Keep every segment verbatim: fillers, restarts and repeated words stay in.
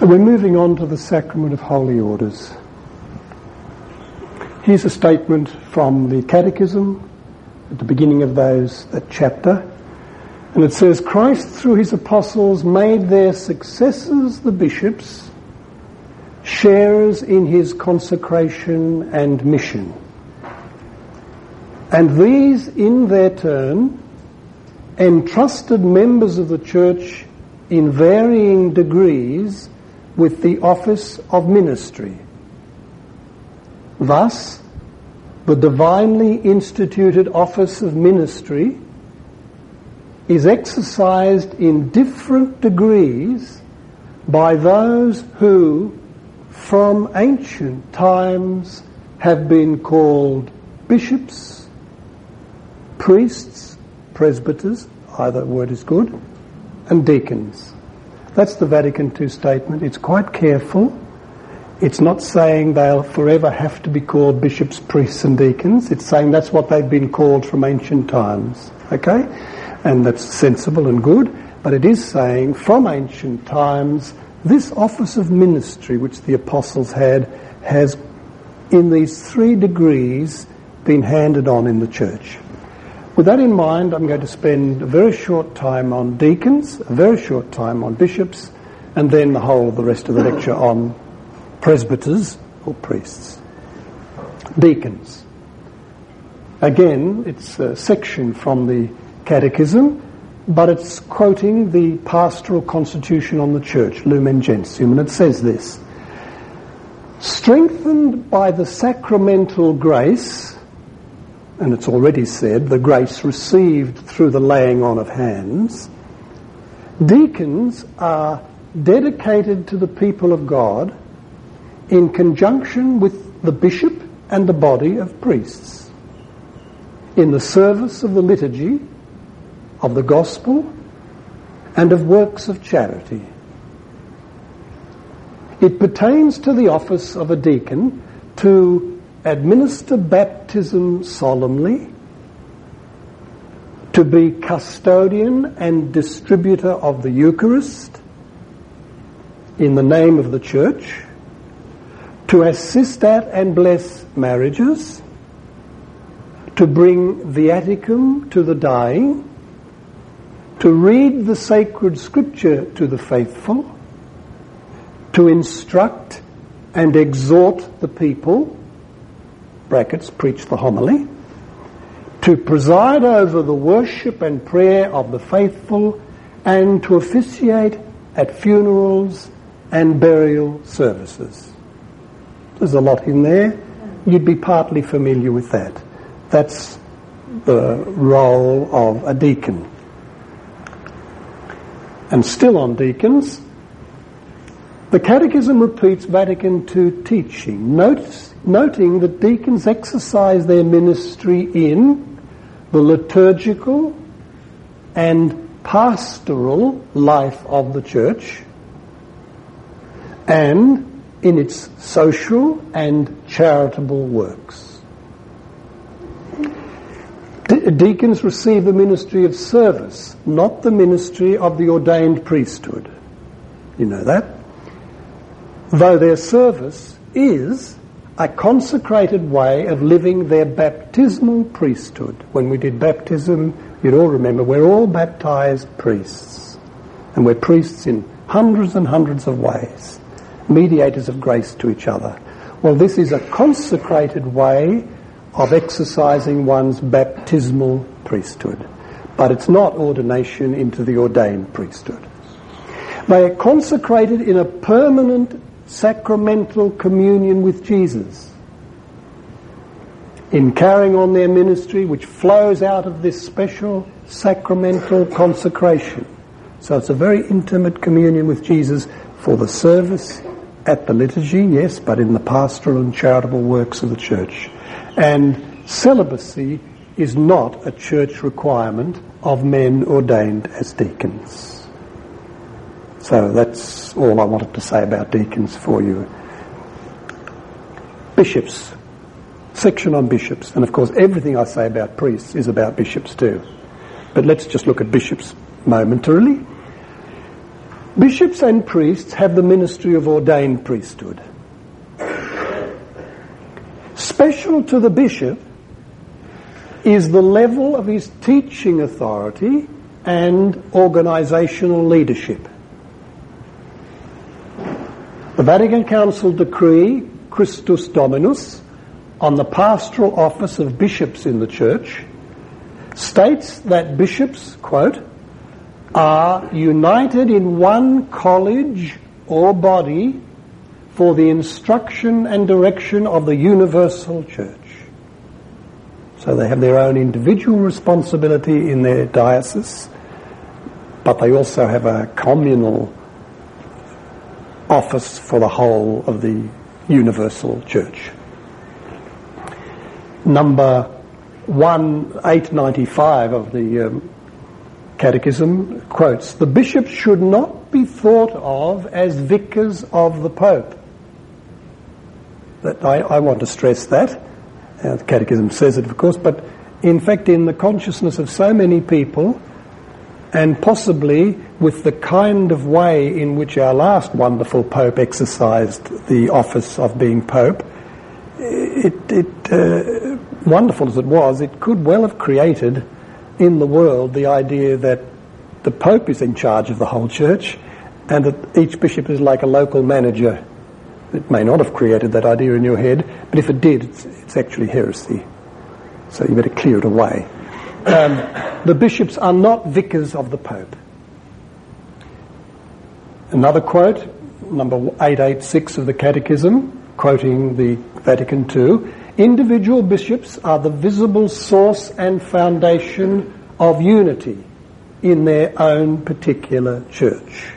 So we're moving on to the sacrament of holy orders. Here's a statement from the Catechism at the beginning of those that chapter, and it says, Christ through his apostles made their successors, the bishops, sharers in his consecration and mission. And these, in their turn, entrusted members of the Church in varying degrees with the office of ministry. Thus, the divinely instituted office of ministry is exercised in different degrees by those who, from ancient times, have been called bishops, priests, presbyters, either word is good, and deacons. That's the Vatican Two statement. It's quite careful. It's not saying they'll forever have to be called bishops, priests and deacons. It's saying that's what they've been called from ancient times. Okay? And that's sensible and good. But it is saying from ancient times, this office of ministry which the apostles had has, in these three degrees, been handed on in the church. With that in mind, I'm going to spend a very short time on deacons, a very short time on bishops, and then the whole of the rest of the lecture on presbyters or priests. Deacons. Again, it's a section from the Catechism, but it's quoting the Pastoral Constitution on the Church, Lumen Gentium, and it says this: strengthened by the sacramental grace, and it's already said, the grace received through the laying on of hands, deacons are dedicated to the people of God in conjunction with the bishop and the body of priests, in the service of the liturgy, of the gospel, and of works of charity. It pertains to the office of a deacon to administer baptism solemnly, to be custodian and distributor of the Eucharist in the name of the Church, to assist at and bless marriages, to bring viaticum to the dying, to read the sacred scripture to the faithful, to instruct and exhort the people, brackets, preach the homily, to preside over the worship and prayer of the faithful, and to officiate at funerals and burial services. There's a lot in there. You'd be partly familiar with that. That's the role of a deacon. And still on deacons, the Catechism repeats Vatican Two teaching, notice, noting that deacons exercise their ministry in the liturgical and pastoral life of the Church, and in its social and charitable works. De- deacons receive the ministry of service, not the ministry of the ordained priesthood. You know that? Though their service is a consecrated way of living their baptismal priesthood. When we did baptism, you'd all remember, we're all baptized priests. And we're priests in hundreds and hundreds of ways, mediators of grace to each other. Well, this is a consecrated way of exercising one's baptismal priesthood. But it's not ordination into the ordained priesthood. They are consecrated in a permanent sacramental communion with Jesus, in carrying on their ministry which flows out of this special sacramental consecration. So it's a very intimate communion with Jesus for the service at the liturgy, yes, but in the pastoral and charitable works of the Church. And celibacy is not a church requirement of men ordained as deacons. So that's all I wanted to say about deacons for you. Bishops. Section on bishops. And of course everything I say about priests is about bishops too. But let's just look at bishops momentarily. Bishops and priests have the ministry of ordained priesthood. Special to the bishop is the level of his teaching authority and organisational leadership. The Vatican Council decree, Christus Dominus, on the pastoral office of bishops in the Church, states that bishops, quote, are united in one college or body for the instruction and direction of the universal Church. So they have their own individual responsibility in their diocese, but they also have a communal office for the whole of the universal Church. Number one eight ninety-five of the um, Catechism quotes, "The bishops should not be thought of as vicars of the Pope." That I, I want to stress that. Uh, the Catechism says it, of course, but in fact in the consciousness of so many people, and possibly with the kind of way in which our last wonderful Pope exercised the office of being Pope, it, it uh, wonderful as it was, it could well have created in the world the idea that the Pope is in charge of the whole Church and that each bishop is like a local manager. It may not have created that idea in your head, but if it did, it's, it's actually heresy. So you better clear it away. Um, the bishops are not vicars of the Pope. Another quote, number eight eighty-six of the Catechism, quoting the Vatican two, individual bishops are the visible source and foundation of unity in their own particular church.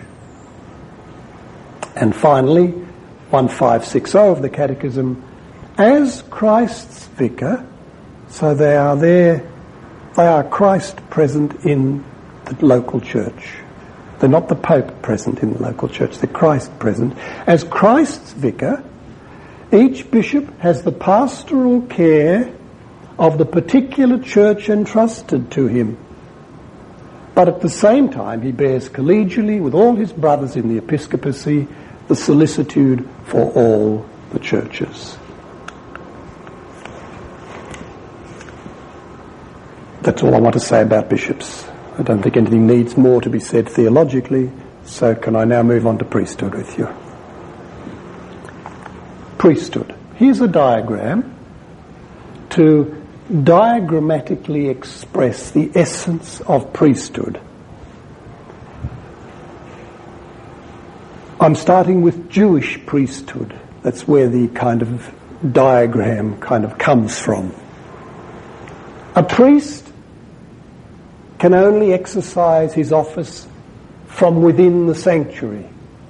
And finally, fifteen sixty of the Catechism, as Christ's vicar, so they are there, they are Christ present in the local church. They're not the Pope present in the local church, they're Christ present. As Christ's vicar, each bishop has the pastoral care of the particular church entrusted to him. But at the same time, he bears collegially with all his brothers in the episcopacy the solicitude for all the churches. That's all I want to say about bishops. I don't think anything needs more to be said theologically, so can I now move on to priesthood with you? Priesthood. Here's a diagram to diagrammatically express the essence of priesthood. I'm starting with Jewish priesthood. That's where the kind of diagram kind of comes from. A priest can only exercise his office from within the sanctuary.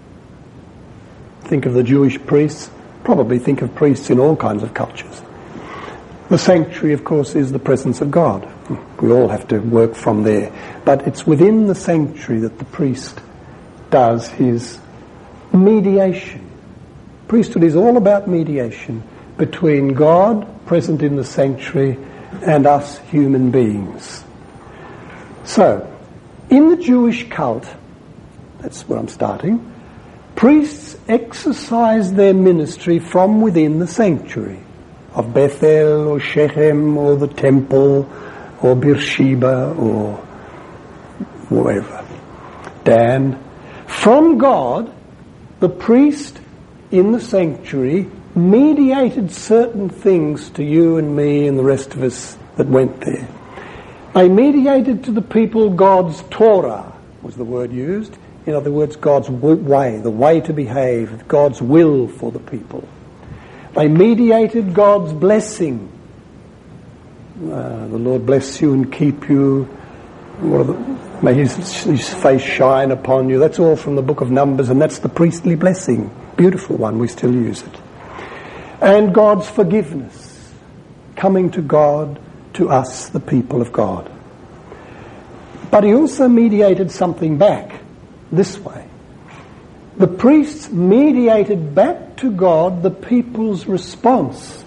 Think of the Jewish priests, probably think of priests in all kinds of cultures. The sanctuary, of course, is the presence of God. We all have to work from there. But it's within the sanctuary that the priest does his mediation. Priesthood is all about mediation between God, present in the sanctuary, and us human beings. So, in the Jewish cult, that's where I'm starting, priests exercise their ministry from within the sanctuary of Bethel or Shechem or the temple or Beersheba or wherever, Dan. From God, the priest in the sanctuary mediated certain things to you and me and the rest of us that went there. They mediated to the people God's Torah, was the word used. In other words, God's way, the way to behave, God's will for the people. They mediated God's blessing. Uh, the Lord bless you and keep you. What are the, may his, his face shine upon you. That's all from the book of Numbers, and that's the priestly blessing. Beautiful one, we still use it. And God's forgiveness, coming to God, to us, the people of God. But he also mediated something back this way. The priests mediated back to God the people's response.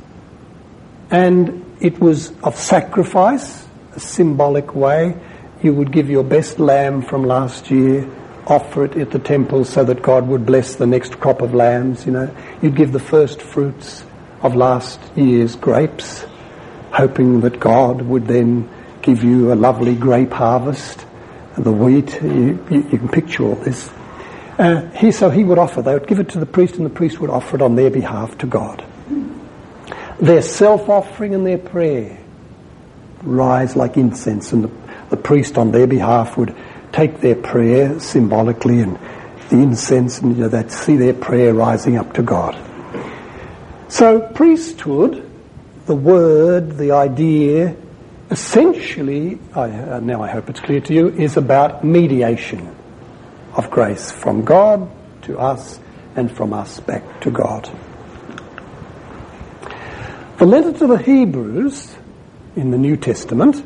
And it was of sacrifice, a symbolic way. You would give your best lamb from last year offer it at the temple so that God would bless the next crop of lambs, you know. You'd give the first fruits of last year's grapes, hoping that God would then give you a lovely grape harvest. And the wheat, you, you, you can picture all this. Uh, he, so he would offer, they would give it to the priest, and the priest would offer it on their behalf to God. Their self-offering and their prayer rise like incense, and the, the priest on their behalf would take their prayer symbolically, and the incense, and you know, they'd see their prayer rising up to God. So priesthood, the word, the idea, essentially, I, uh, now I hope it's clear to you, is about mediation of grace from God to us and from us back to God. The letter to the Hebrews in the New Testament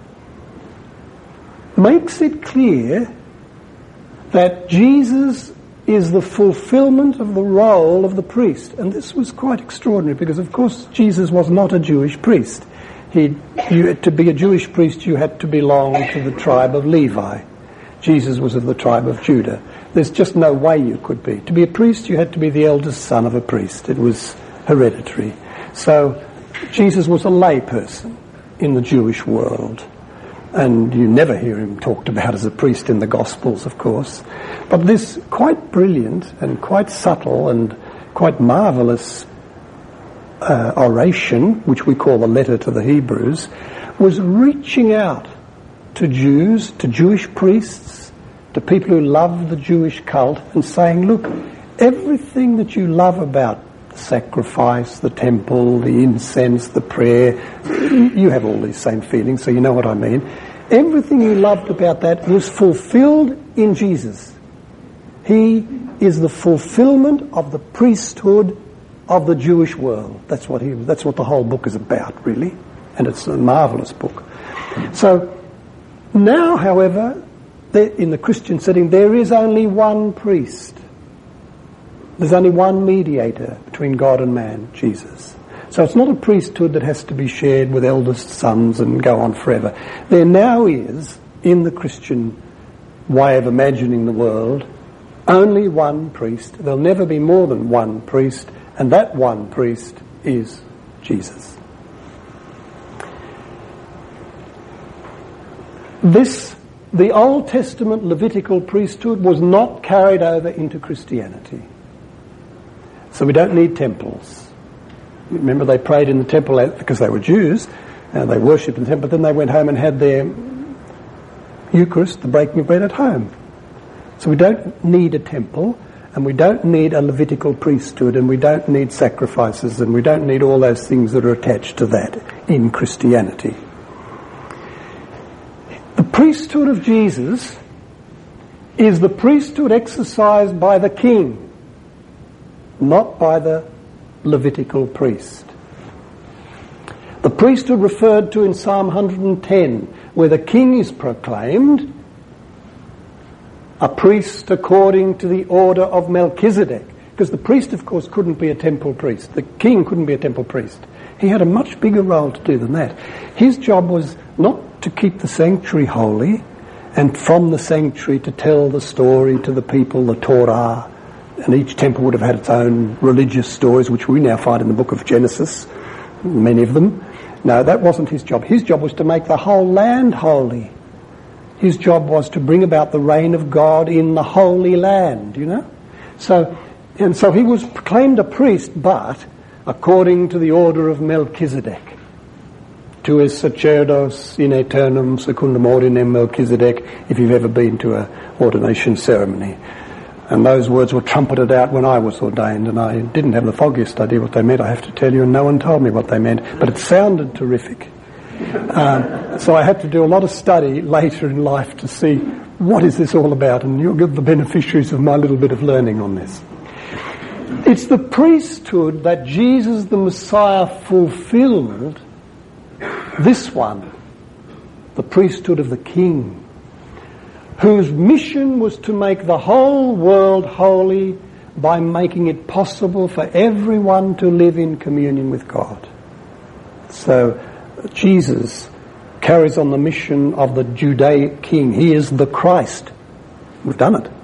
makes it clear that Jesus is the fulfillment of the role of the priest. And this was quite extraordinary because, of course, Jesus was not a Jewish priest. He, you, to be a Jewish priest, you had to belong to the tribe of Levi. Jesus was of the tribe of Judah. There's just no way you could be. To be a priest, you had to be the eldest son of a priest. It was hereditary. So Jesus was a lay person in the Jewish world. And you never hear him talked about as a priest in the Gospels, of course. But this quite brilliant and quite subtle and quite marvellous uh, oration, which we call the letter to the Hebrews, was reaching out to Jews, to Jewish priests, to people who love the Jewish cult, and saying, look, everything that you love about the sacrifice, the temple, the incense, the prayer, you have all these same feelings, so you know what I mean. Everything you loved about that was fulfilled in Jesus. He is the fulfillment of the priesthood of the Jewish world. That's what he. That's what the whole book is about, really, and it's a marvellous book. So now, however, there, in the Christian setting, there is only one priest. There's only one mediator between God and man, Jesus. So it's not a priesthood that has to be shared with eldest sons and go on forever. There now is, in the Christian way of imagining the world, only one priest. There'll never be more than one priest, and that one priest is Jesus. This, the Old Testament Levitical priesthood, was not carried over into Christianity. So we don't need temples. Remember, they prayed in the temple because they were Jews, and they worshipped in the temple, but then they went home and had their Eucharist, the breaking of bread, at home. So we don't need a temple, and we don't need a Levitical priesthood, and we don't need sacrifices, and we don't need all those things that are attached to that in Christianity. The priesthood of Jesus is the priesthood exercised by the king, not by the Levitical priest. The priesthood referred to in Psalm one hundred ten, where the king is proclaimed a priest according to the order of Melchizedek. Because the priest, of course, couldn't be a temple priest. The king couldn't be a temple priest. He had a much bigger role to do than that. His job was not to keep the sanctuary holy, and from the sanctuary to tell the story to the people, the Torah. And each temple would have had its own religious stories, which we now find in the book of Genesis, many of them. No, that wasn't his job. His job was to make the whole land holy. His job was to bring about the reign of God in the Holy Land, you know. So, and so he was proclaimed a priest, but according to the order of Melchizedek. Tu es sacerdos in aeternum secundum ordinem Melchizedek, if you've ever been to a ordination ceremony. And those words were trumpeted out when I was ordained, and I didn't have the foggiest idea what they meant, I have to tell you, and no one told me what they meant, but it sounded terrific. Um, so I had to do a lot of study later in life to see what is this all about, and you'll get the beneficiaries of my little bit of learning on this. It's the priesthood that Jesus the Messiah fulfilled, this one, the priesthood of the King, whose mission was to make the whole world holy by making it possible for everyone to live in communion with God. So Jesus carries on the mission of the Judaic king. He is the Christ. We've done it.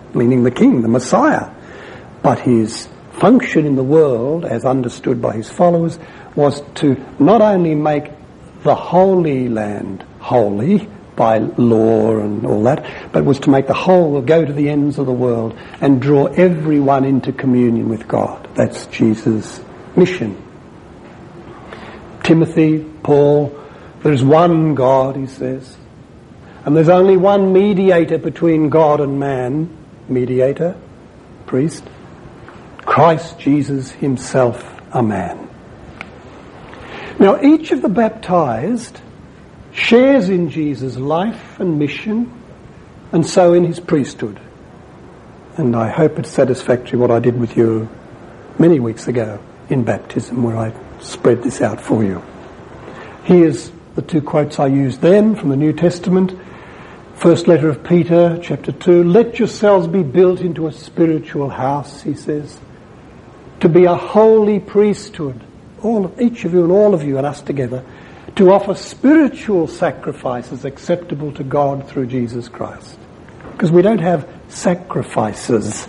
meaning the King, the Messiah. But his function in the world, as understood by his followers, was to not only make the Holy Land holy by law and all that, but was to make the whole, go to the ends of the world and draw everyone into communion with God. That's Jesus' mission. Timothy, Paul, there's one God, he says, and there's only one mediator between God and man, mediator, priest, Christ Jesus himself, a man. Now, each of the baptized shares in Jesus' life and mission, and so in his priesthood. And I hope it's satisfactory what I did with you many weeks ago in baptism, where I spread this out for you. Here's the two quotes I used then from the New Testament. First letter of Peter, chapter two. Let yourselves be built into a spiritual house, he says, to be a holy priesthood, all of, each of you and all of you and us together, to offer spiritual sacrifices acceptable to God through Jesus Christ. Because we don't have sacrifices.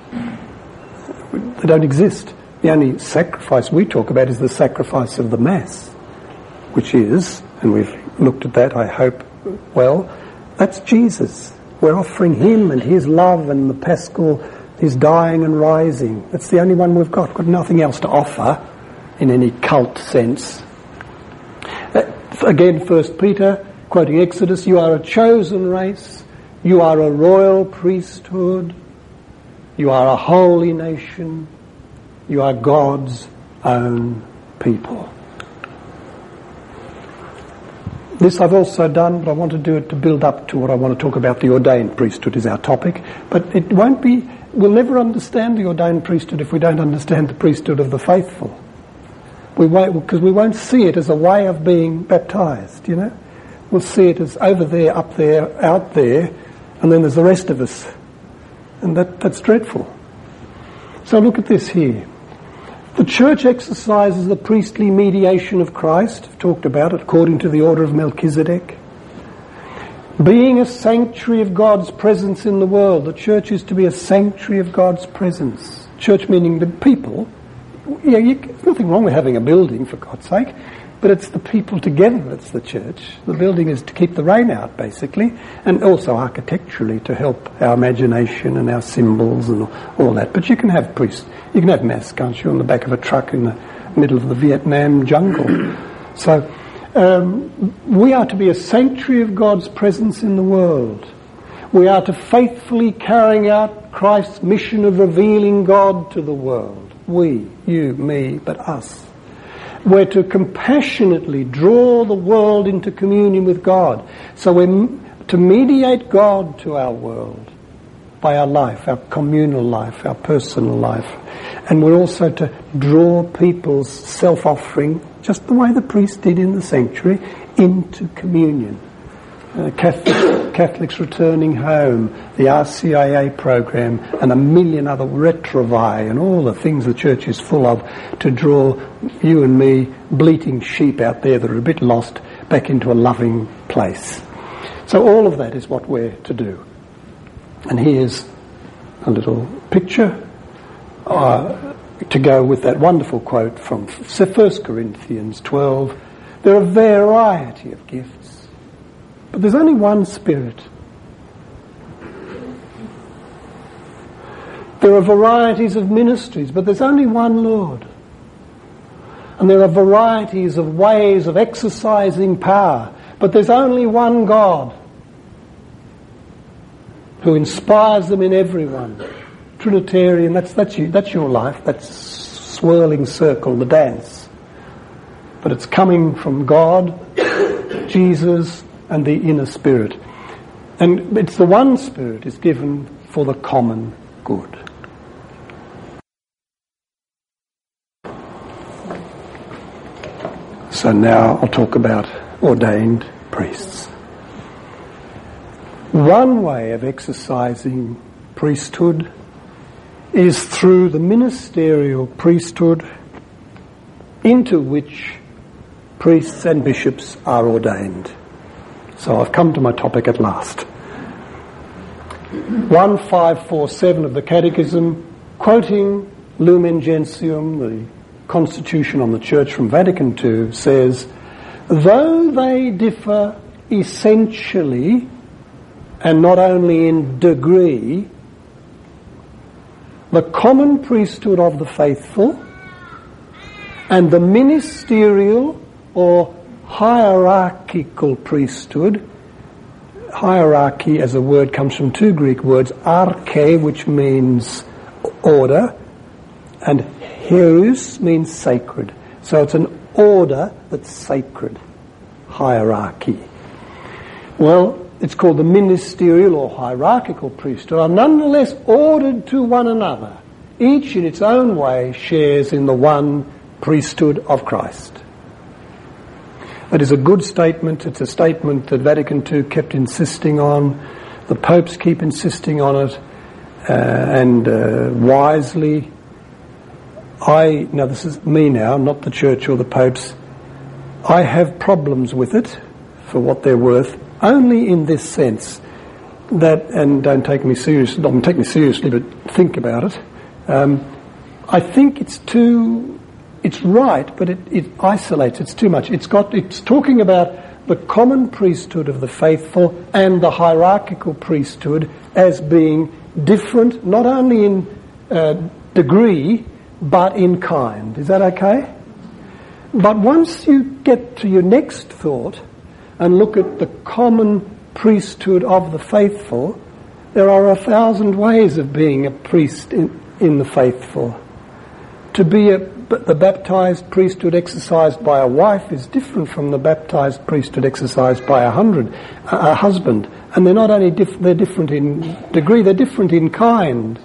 They don't exist. The only sacrifice we talk about is the sacrifice of the Mass, which is, and we've looked at that, I hope, well, that's Jesus. We're offering him and his love and the Paschal, his dying and rising. That's the only one we've got. Got nothing else to offer in any cult sense. Uh, again, First Peter, quoting Exodus, you are a chosen race, you are a royal priesthood, you are a holy nation, you are God's own people. This I've also done, but I want to do it to build up to what I want to talk about. The ordained priesthood is our topic. But it won't be, we'll never understand the ordained priesthood if we don't understand the priesthood of the faithful. We won't, because we won't see it as a way of being baptized, you know. We'll see it as over there, up there, out there, and then there's the rest of us. And that, that's dreadful. So look at this here. The church exercises the priestly mediation of Christ, I've talked about it, according to the order of Melchizedek. Being a sanctuary of God's presence in the world, the church is to be a sanctuary of God's presence. Church meaning the people. Yeah, you, there's nothing wrong with having a building, for God's sake, but it's the people together that's the church. The building is to keep the rain out, basically, and also architecturally to help our imagination and our symbols and all that. But you can have priests, you can have mass, can't you, on the back of a truck in the middle of the Vietnam jungle. So um, we are to be a sanctuary of God's presence in the world. We are to faithfully carry out Christ's mission of revealing God to the world. We, you, me, but us. We're to compassionately draw the world into communion with God. So we're to mediate God to our world by our life, our communal life, our personal life. And we're also to draw people's self-offering, just the way the priest did in the sanctuary, into communion. Uh, Catholic, Catholics returning home, the R C I A program, and a million other retrovae and all the things the church is full of to draw you and me, bleating sheep out there that are a bit lost, back into a loving place. So all of that is what we're to do. And here's a little picture uh, to go with that wonderful quote from First Corinthians twelve. There are a variety of gifts, but there's only one Spirit. There are varieties of ministries, but there's only one Lord. And there are varieties of ways of exercising power, but there's only one God who inspires them in everyone. Trinitarian, that's, that's, you, that's your life, that's swirling circle, the dance. But it's coming from God, Jesus, and the inner Spirit. And it's the one Spirit is given for the common good. So now I'll talk about ordained priests. One way of exercising priesthood is through the ministerial priesthood into which priests and bishops are ordained. So I've come to my topic at last. one five four seven of the Catechism, quoting Lumen Gentium, the Constitution on the Church from Vatican Two, says, though they differ essentially and not only in degree, the common priesthood of the faithful and the ministerial or hierarchical priesthood, hierarchy as a word comes from two Greek words, arche, which means order, and hieros means sacred. So it's an order that's sacred, hierarchy. Well, it's called the ministerial or hierarchical priesthood, are nonetheless ordered to one another. Each in its own way shares in the one priesthood of Christ. It is a good statement. It's a statement that Vatican Two kept insisting on. The popes keep insisting on it, uh, and uh, wisely. I, now this is me now, not the Church or the popes. I have problems with it, for what they're worth, only in this sense that, and don't take me seriously, don't take me seriously, but think about it. Um, I think it's too, it's right, but it, it isolates, it's too much. It's got, it's talking about the common priesthood of the faithful and the hierarchical priesthood as being different, not only in uh, degree, but in kind. Is that okay? But once you get to your next thought and look at the common priesthood of the faithful, there are a thousand ways of being a priest in, in the faithful. To be a, the baptized priesthood exercised by a wife is different from the baptized priesthood exercised by a hundred, a, a husband. And they're not only diff, they're different in degree, they're different in kind.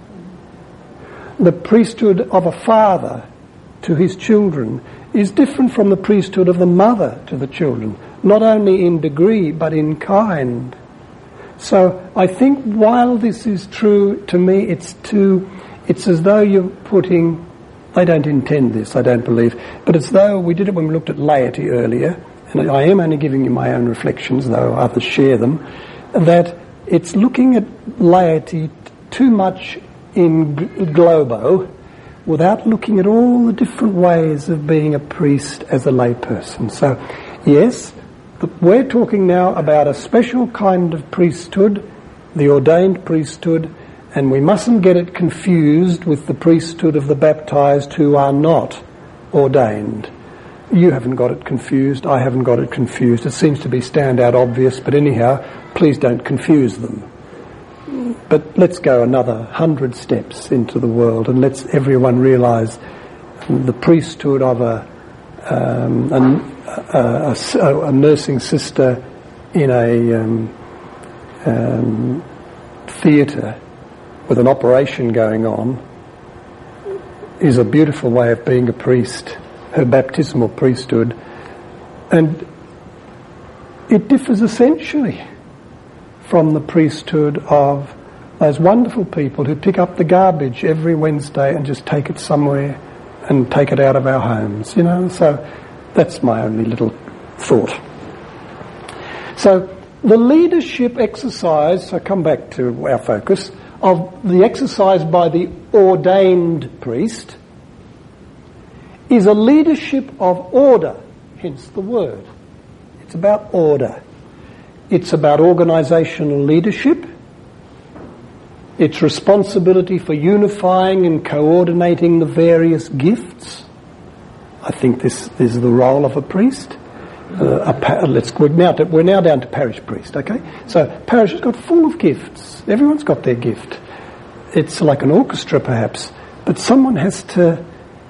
The priesthood of a father to his children is different from the priesthood of the mother to the children, not only in degree but in kind. So I think while this is true, to me it's too, it's as though you're putting, I don't intend this, I don't believe, but it's though we did it when we looked at laity earlier, and I am only giving you my own reflections, though others share them, that it's looking at laity too much in globo without looking at all the different ways of being a priest as a layperson. So, yes, the, we're talking now about a special kind of priesthood, the ordained priesthood, and we mustn't get it confused with the priesthood of the baptized who are not ordained. You haven't got it confused, I haven't got it confused. It seems to be stand out obvious, but anyhow, please don't confuse them. But let's go another hundred steps into the world and let's everyone realise the priesthood of a, um, a, a, a, a nursing sister in a um, um, theatre with an operation going on is a beautiful way of being a priest, her baptismal priesthood, and it differs essentially from the priesthood of those wonderful people who pick up the garbage every Wednesday and just take it somewhere and take it out of our homes, you know. So that's my only little thought. So the leadership exercise, so come back to our focus, of the exercise by the ordained priest is a leadership of order, hence the word. It's about order. It's about organisational leadership. It's responsibility for unifying and coordinating the various gifts. I think this is the role of a priest. Uh, a pa- let's we're now, to, we're now down to parish priest, okay? So parish has got full of gifts. Everyone's got their gift. It's like an orchestra perhaps, but someone has to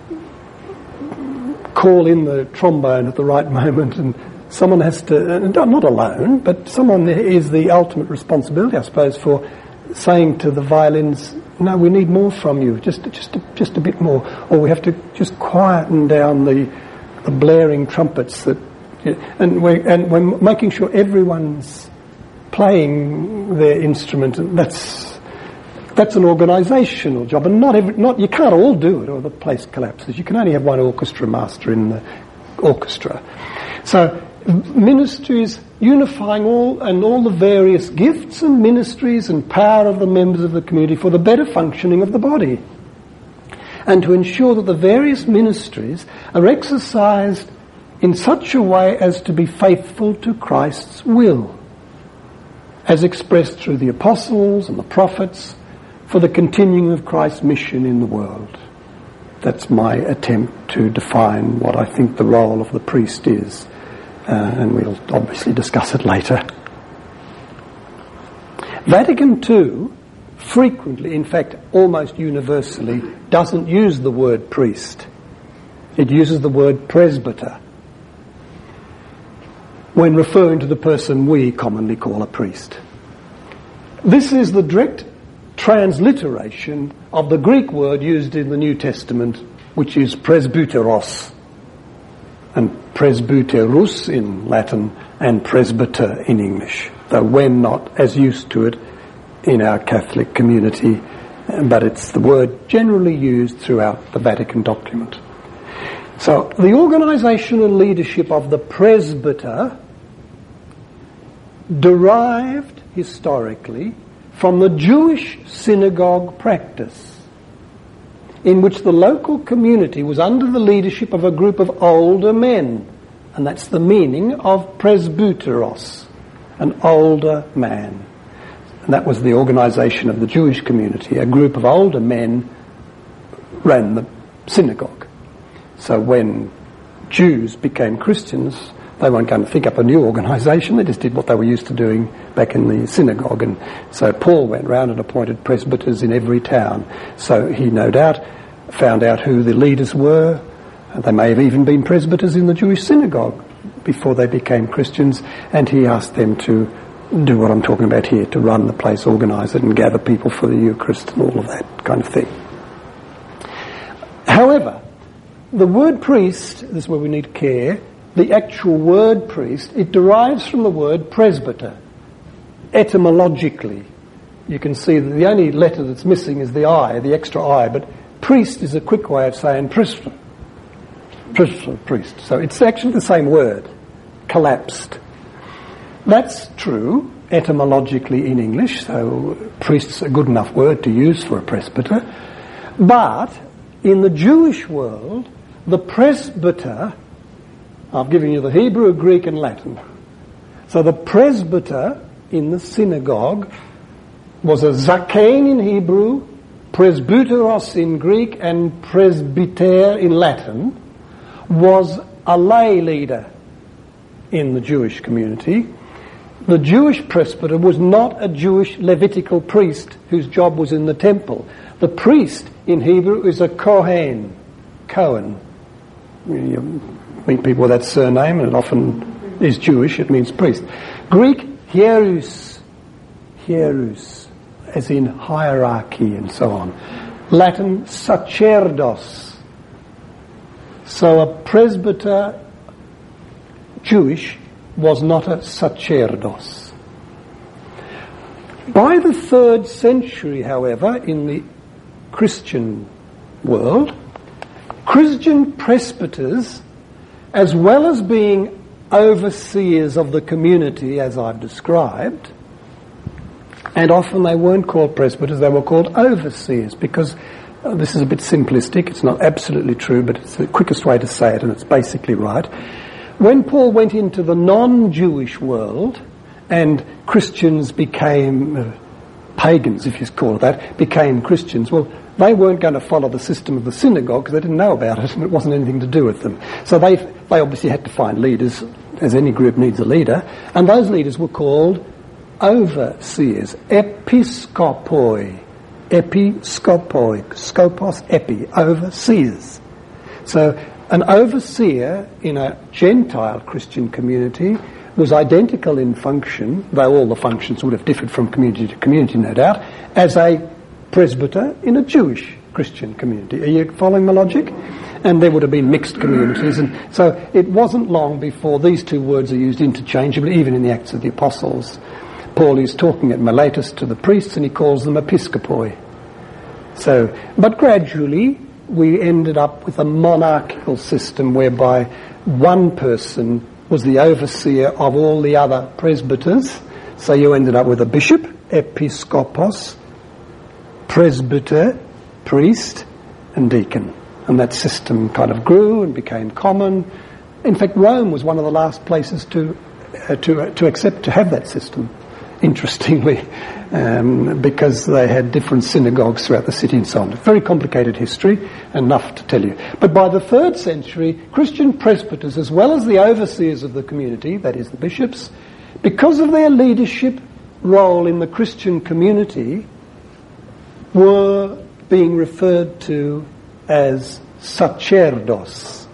call in the trombone at the right moment, and someone has to, and not alone, but someone is the ultimate responsibility, I suppose, for saying to the violins, no, we need more from you, just just just a bit more, or we have to just quieten down the, the blaring trumpets that, and we're and we're making sure everyone's playing their instrument. And that's that's an organisational job, and not every, not you can't all do it, or the place collapses. You can only have one orchestra master in the orchestra. So Ministries unifying all and all the various gifts and ministries and power of the members of the community for the better functioning of the body. And to ensure that the various ministries are exercised in such a way as to be faithful to Christ's will, as expressed through the apostles and the prophets, for the continuing of Christ's mission in the world. That's my attempt to define what I think the role of the priest is. Uh, and we'll obviously discuss it later. Vatican Two frequently, in fact almost universally, doesn't use the word priest. It uses the word presbyter when referring to the person we commonly call a priest. This is the direct transliteration of the Greek word used in the New Testament, which is presbyteros, and presbyterus in Latin, and presbyter in English, though we're not as used to it in our Catholic community, but it's the word generally used throughout the Vatican document. So the organisation and leadership of the presbyter derived historically from the Jewish synagogue practice, in which the local community was under the leadership of a group of older men. And that's the meaning of presbyteros, an older man. And that was the organisation of the Jewish community. A group of older men ran the synagogue. So when Jews became Christians, they weren't going to think up a new organisation, they just did what they were used to doing back in the synagogue. And so Paul went round and appointed presbyters in every town. So he no doubt found out who the leaders were. They may have even been presbyters in the Jewish synagogue before they became Christians, and he asked them to do what I'm talking about here, to run the place, organise it and gather people for the Eucharist and all of that kind of thing. However, the word priest, this is where we need care, the actual word priest, it derives from the word presbyter. Etymologically, you can see that the only letter that's missing is the I, the extra I, but priest is a quick way of saying priest. Priest. So it's actually the same word, collapsed. That's true etymologically in English, so priest's a good enough word to use for a presbyter. But in the Jewish world, the presbyter, I've given you the Hebrew, Greek and Latin. So the presbyter in the synagogue was a zaken in Hebrew, presbyteros in Greek and presbyter in Latin, was a lay leader in the Jewish community. The Jewish presbyter was not a Jewish Levitical priest whose job was in the temple. The priest in Hebrew is a Kohen, Cohen. You meet people with that surname, and it often is Jewish, it means priest. Greek, hierus, hierus, as in hierarchy and so on. Latin, sacerdos. So a presbyter, Jewish, was not a sacerdos. By the third century, however, in the Christian world, Christian presbyters, as well as being overseers of the community, as I've described, and often they weren't called presbyters, they were called overseers, because uh, this is a bit simplistic, it's not absolutely true, but it's the quickest way to say it, and it's basically right. When Paul went into the non-Jewish world, and Christians became, uh, pagans if you call it that, became Christians, well, they weren't going to follow the system of the synagogue because they didn't know about it and it wasn't anything to do with them. So they they obviously had to find leaders, as any group needs a leader, and those leaders were called overseers, episkopoi, episkopoi, skopos, epi, overseers. So an overseer in a Gentile Christian community was identical in function, though all the functions would have differed from community to community, no doubt, as a presbyter in a Jewish Christian community. Are you following my logic? And there would have been mixed communities, and so it wasn't long before these two words are used interchangeably, even in the Acts of the Apostles. Paul is talking at Miletus to the priests, and he calls them episkopoi. So, but gradually we ended up with a monarchical system whereby one person was the overseer of all the other presbyters. So you ended up with a bishop, episkopos, presbyter, priest, and deacon. And that system kind of grew and became common. In fact, Rome was one of the last places to uh, to uh, to accept to have that system. Interestingly, um, because they had different synagogues throughout the city and so on. Very complicated history, enough to tell you. But by the third century, Christian presbyters, as well as the overseers of the community, that is the bishops, because of their leadership role in the Christian community, were being referred to as sacerdos.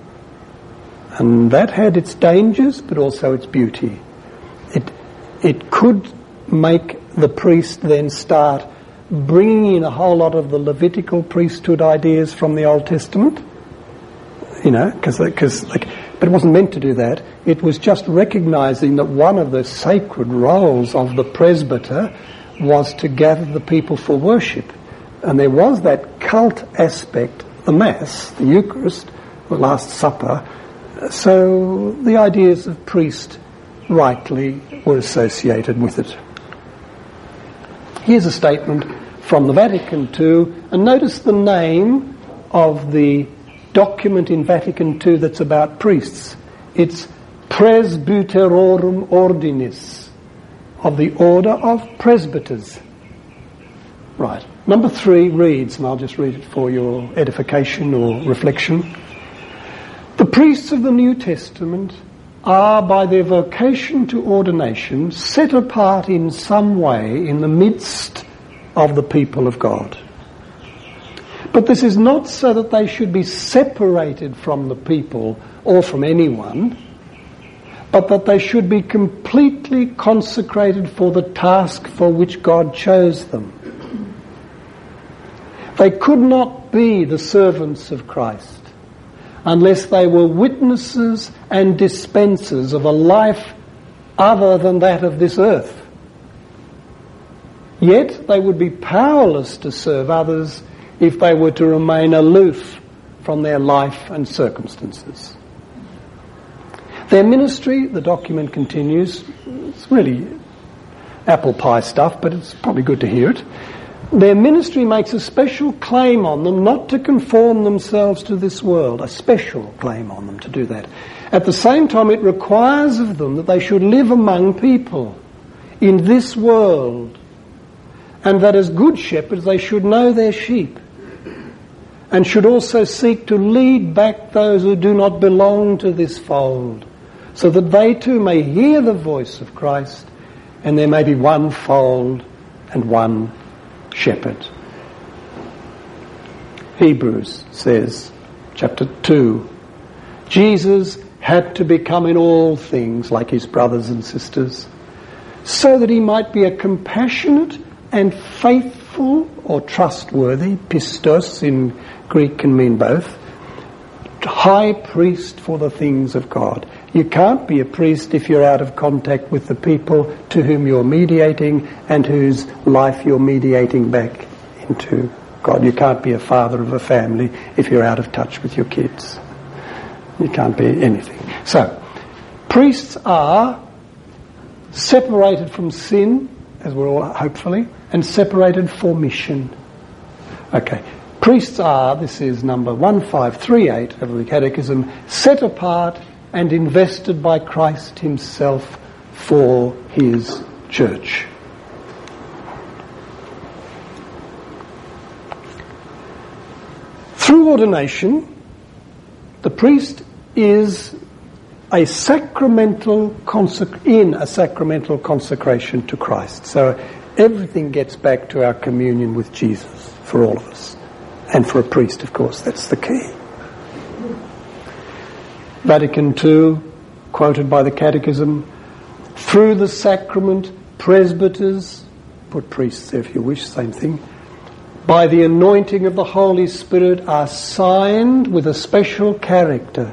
And that had its dangers, but also its beauty. It It could make the priest then start bringing in a whole lot of the Levitical priesthood ideas from the Old Testament, you know, because like, but it wasn't meant to do that. It was just recognising that one of the sacred roles of the presbyter was to gather the people for worship, and there was that cult aspect, the Mass, the Eucharist, the Last Supper. So the ideas of priest rightly were associated with it. Here's a statement from the Vatican two, and notice the name of the document in Vatican two that's about priests. It's Presbyterorum Ordinis, of the Order of Presbyters. Right. Number three reads, and I'll just read it for your edification or reflection. The priests of the New Testament are, by their vocation to ordination, set apart in some way in the midst of the people of God. But this is not so that they should be separated from the people or from anyone, but that they should be completely consecrated for the task for which God chose them. They could not be the servants of Christ unless they were witnesses and dispensers of a life other than that of this earth. Yet they would be powerless to serve others if they were to remain aloof from their life and circumstances. Their ministry, the document continues, it's really apple pie stuff, but it's probably good to hear it. Their ministry makes a special claim on them not to conform themselves to this world, a special claim on them to do that. At the same time, it requires of them that they should live among people in this world, and that as good shepherds they should know their sheep, and should also seek to lead back those who do not belong to this fold, so that they too may hear the voice of Christ, and there may be one fold and one shepherd. Hebrews says, chapter two, Jesus had to become in all things like his brothers and sisters, so that he might be a compassionate and faithful or trustworthy, pistos in Greek can mean both, high priest for the things of God. You can't be a priest if you're out of contact with the people to whom you're mediating and whose life you're mediating back into God. You can't be a father of a family if you're out of touch with your kids. You can't be anything. So, priests are separated from sin, as we're all hopefully, and separated for mission. Okay. Priests are, this is number one five three eight of the Catechism, set apart and invested by Christ himself for his church. Through ordination, the priest is a sacramental consec- in a sacramental consecration to Christ. So everything gets back to our communion with Jesus for all of us. And for a priest, of course, that's the key. Vatican two, quoted by the Catechism, through the sacrament, presbyters, put priests there if you wish, same thing, by the anointing of the Holy Spirit are signed with a special character,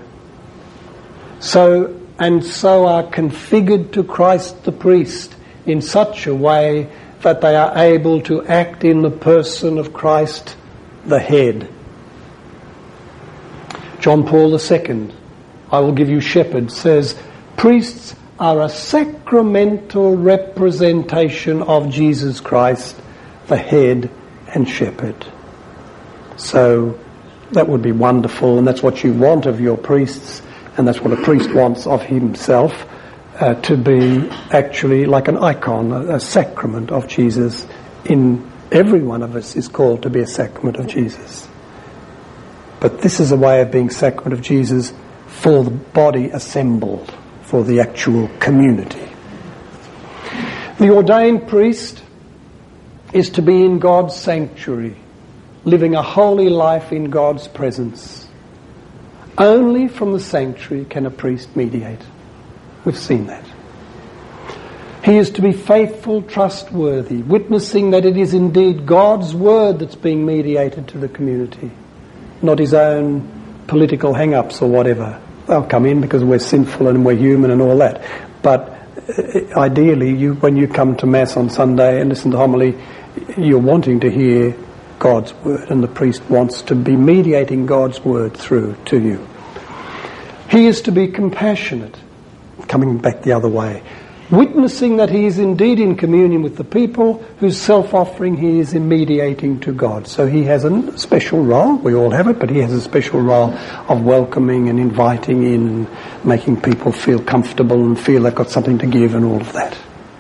so and so are configured to Christ the priest in such a way that they are able to act in the person of Christ the head. John Paul the Second, I will give you shepherds, says, Priests are a sacramental representation of Jesus Christ, the head and shepherd. So that would be wonderful, and that's what you want of your priests, and that's what a priest wants of himself, uh, to be actually like an icon, a, a sacrament of Jesus. In every one of us is called to be a sacrament of Jesus. But this is a way of being sacrament of Jesus for the body assembled, for the actual community. The ordained priest is to be in God's sanctuary, living a holy life in God's presence. Only from the sanctuary can a priest mediate. We've seen that. He is to be faithful, trustworthy, witnessing that it is indeed God's word that's being mediated to the community, not his own political hang-ups or whatever. They'll come in because we're sinful and we're human and all that. But uh, ideally, you, when you come to Mass on Sunday and listen to homily, you're wanting to hear God's word, and the priest wants to be mediating God's word through to you. He is to be compassionate, coming back the other way, witnessing that he is indeed in communion with the people, whose self-offering he is in mediating to God. So he has a special role, we all have it, but he has a special role of welcoming and inviting in, and making people feel comfortable and feel they've got something to give and all of that.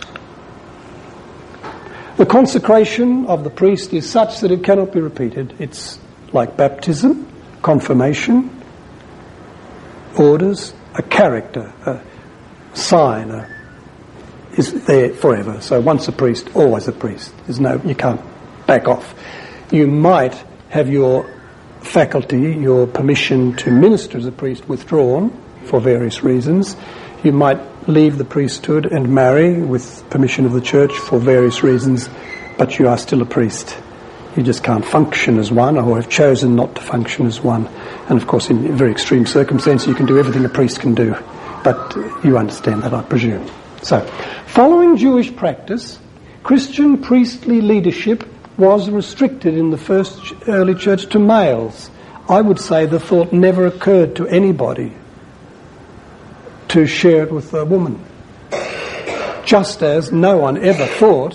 The consecration of the priest is such that it cannot be repeated. It's like baptism, confirmation, orders, a character, a sign, a is there forever. So once a priest, always a priest. There's no, you can't back off. You might have your faculty, your permission to minister as a priest withdrawn for various reasons. You might leave the priesthood and marry with permission of the church for various reasons, but you are still a priest. You just can't function as one, or have chosen not to function as one. And of course, in very extreme circumstances, you can do everything a priest can do. But you understand that, I presume. So, following Jewish practice, Christian priestly leadership was restricted in the first early church to males. I would say the thought never occurred to anybody to share it with a woman. Just as no one ever thought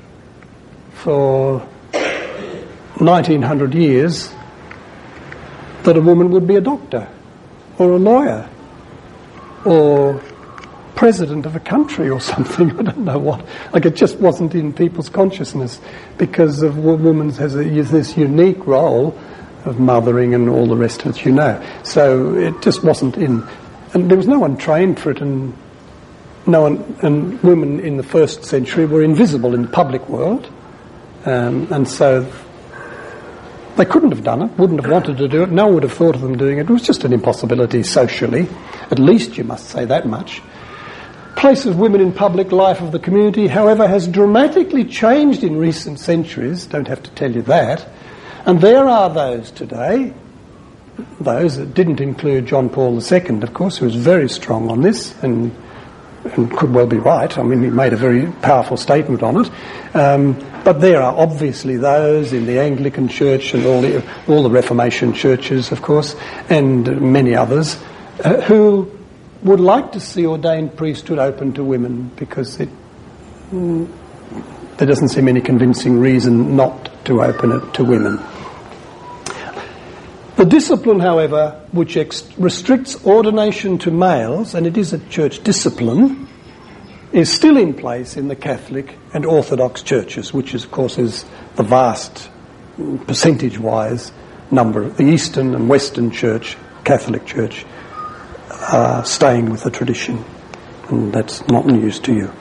for nineteen hundred years that a woman would be a doctor or a lawyer or president of a country or something. I don't know what. Like, it just wasn't in people's consciousness because of woman has a, this unique role of mothering and all the rest of it, you know. So it just wasn't in, and there was no one trained for it, and no one, and women in the first century were invisible in the public world, um, and so they couldn't have done it, wouldn't have wanted to do it. No one would have thought of them doing it. It was just an impossibility socially. At least you must say that much. Place of women in public life of the community, however, has dramatically changed in recent centuries. Don't have to tell you that. And there are those today, those that didn't include John Paul the Second, of course, who was very strong on this and, and could well be right. I mean, he made a very powerful statement on it. Um, but there are obviously those in the Anglican Church and all the, all the Reformation churches, of course, and many others, uh, who would like to see ordained priesthood open to women, because it, mm, there doesn't seem any convincing reason not to open it to women. The discipline, however, which ex- restricts ordination to males, and it is a church discipline, is still in place in the Catholic and Orthodox churches, which is, of course is the vast, percentage-wise, number of the Eastern and Western Church, Catholic Church, Uh, staying with the tradition, and that's not news to you.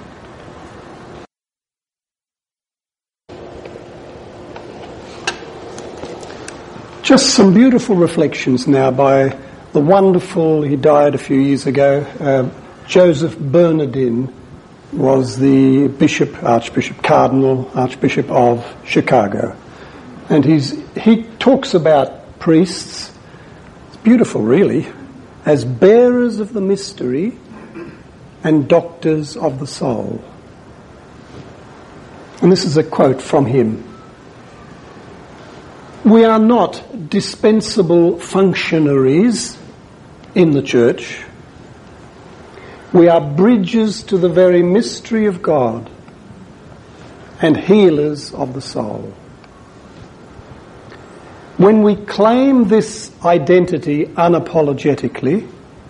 Just some beautiful reflections now by the wonderful, he died a few years ago, uh, Joseph Bernardin was the bishop, archbishop, cardinal, archbishop of Chicago, and he's, he talks about priests, it's beautiful really, as bearers of the mystery and doctors of the soul. And this is a quote from him. We are not dispensable functionaries in the church. We are bridges to the very mystery of God and healers of the soul. When we claim this identity unapologetically,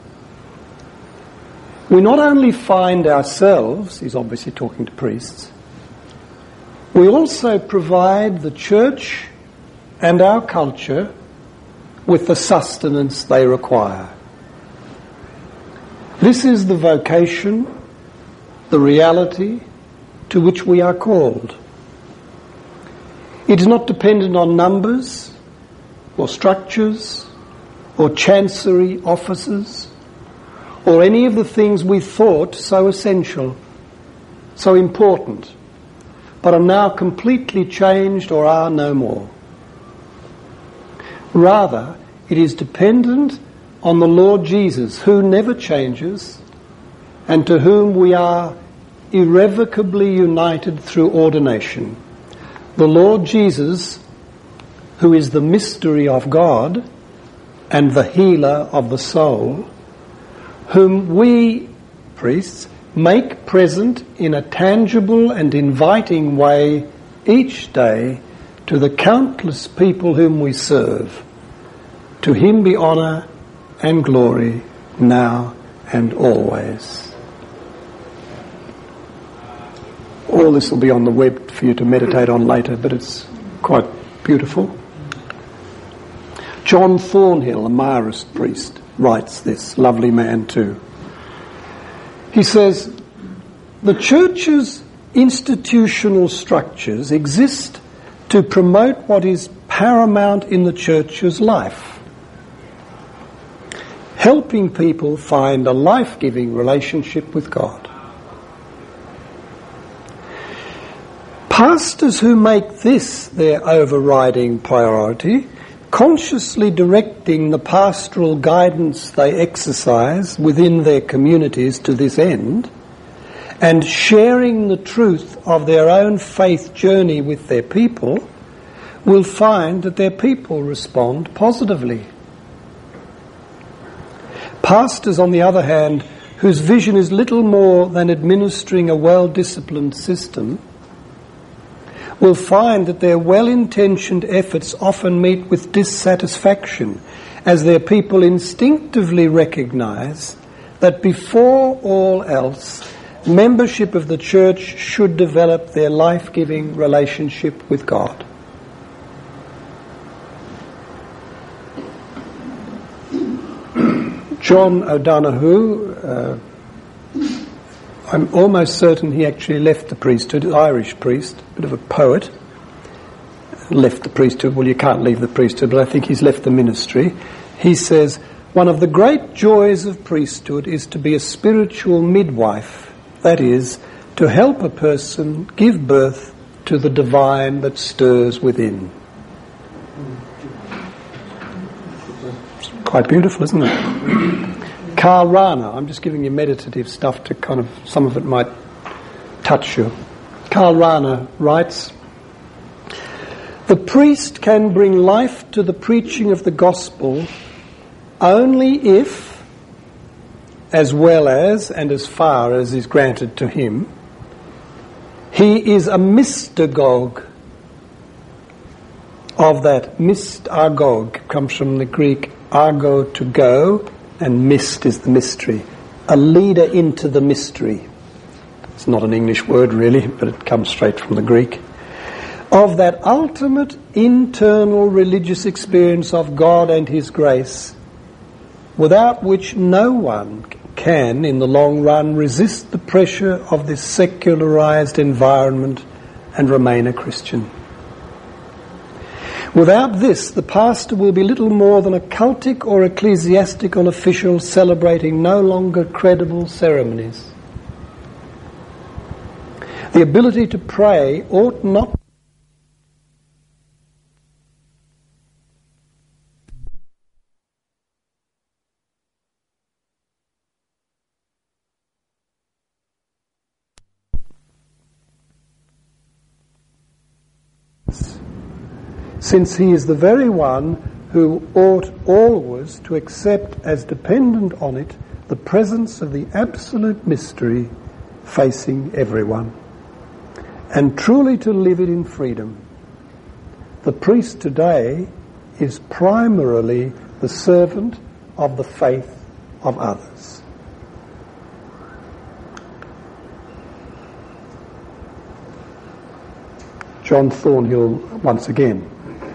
we not only find ourselves, he's obviously talking to priests, we also provide the church and our culture with the sustenance they require. This is the vocation, the reality to which we are called. It is not dependent on numbers or structures or chancery offices or any of the things we thought so essential, so important, but are now completely changed or are no more. Rather, it is dependent on the Lord Jesus, who never changes and to whom we are irrevocably united through ordination. The Lord Jesus, who is the mystery of God and the healer of the soul, whom we, priests, make present in a tangible and inviting way each day to the countless people whom we serve. To him be honour and glory now and always. All this will be on the web for you to meditate on later, but it's quite beautiful. John Thornhill, a Marist priest, writes this, lovely man too. He says, the church's institutional structures exist to promote what is paramount in the church's life, helping people find a life-giving relationship with God. Pastors who make this their overriding priority, consciously directing the pastoral guidance they exercise within their communities to this end, and sharing the truth of their own faith journey with their people, will find that their people respond positively. Pastors, on the other hand, whose vision is little more than administering a well-disciplined system, will find that their well-intentioned efforts often meet with dissatisfaction, as their people instinctively recognise that before all else, membership of the church should develop their life-giving relationship with God. John O'Donoghue, uh, I'm almost certain he actually left the priesthood, Irish priest, a bit of a poet, left the priesthood. Well, you can't leave the priesthood, but I think he's left the ministry. He says, one of the great joys of priesthood is to be a spiritual midwife, that is, to help a person give birth to the divine that stirs within. It's quite beautiful, isn't it? Karl Rahner, I'm just giving you meditative stuff to kind of, some of it might touch you. Karl Rahner writes, the priest can bring life to the preaching of the gospel only if, as well as and as far as is granted to him, he is a mystagogue of that. Mystagogue comes from the Greek argo, to go, and mist is the mystery. A leader into the mystery. It's not an English word really, but it comes straight from the Greek. Of that ultimate internal religious experience of God and his grace, without which no one can, in the long run, resist the pressure of this secularized environment and remain a Christian. Without this, the pastor will be little more than a cultic or ecclesiastical official celebrating no longer credible ceremonies. The ability to pray ought not since he is the very one who ought always to accept as dependent on it the presence of the absolute mystery facing everyone, and truly to live it in freedom. The priest today is primarily the servant of the faith of others. John Thornhill once again.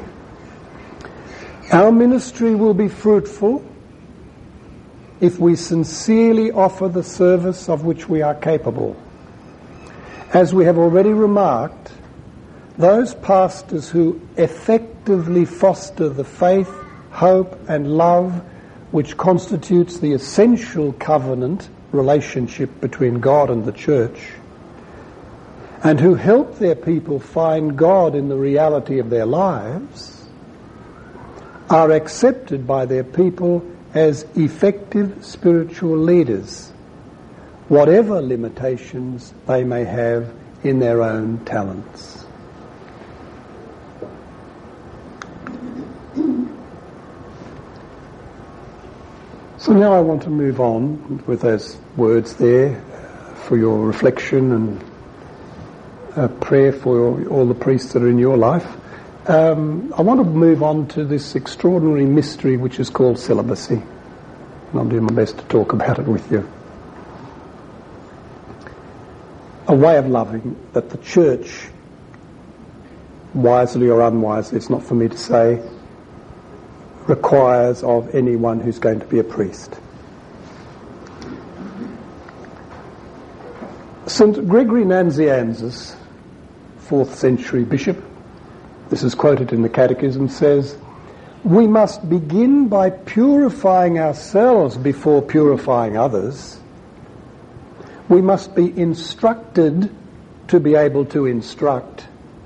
Our ministry will be fruitful if we sincerely offer the service of which we are capable. As we have already remarked, those pastors who effectively foster the faith, hope and love which constitutes the essential covenant relationship between God and the church, and who help their people find God in the reality of their lives, are accepted by their people as effective spiritual leaders, whatever limitations they may have in their own talents. So now I want to move on with those words there for your reflection and a prayer for all the priests that are in your life. Um, I want to move on to this extraordinary mystery which is called celibacy. And I'll do my best to talk about it with you. A way of loving that the church, wisely or unwisely, it's not for me to say, requires of anyone who's going to be a priest. Saint Gregory Nazianzus, fourth century bishop, this is quoted in the Catechism, says, "We must begin by purifying ourselves before purifying others. We must be instructed to be able to instruct.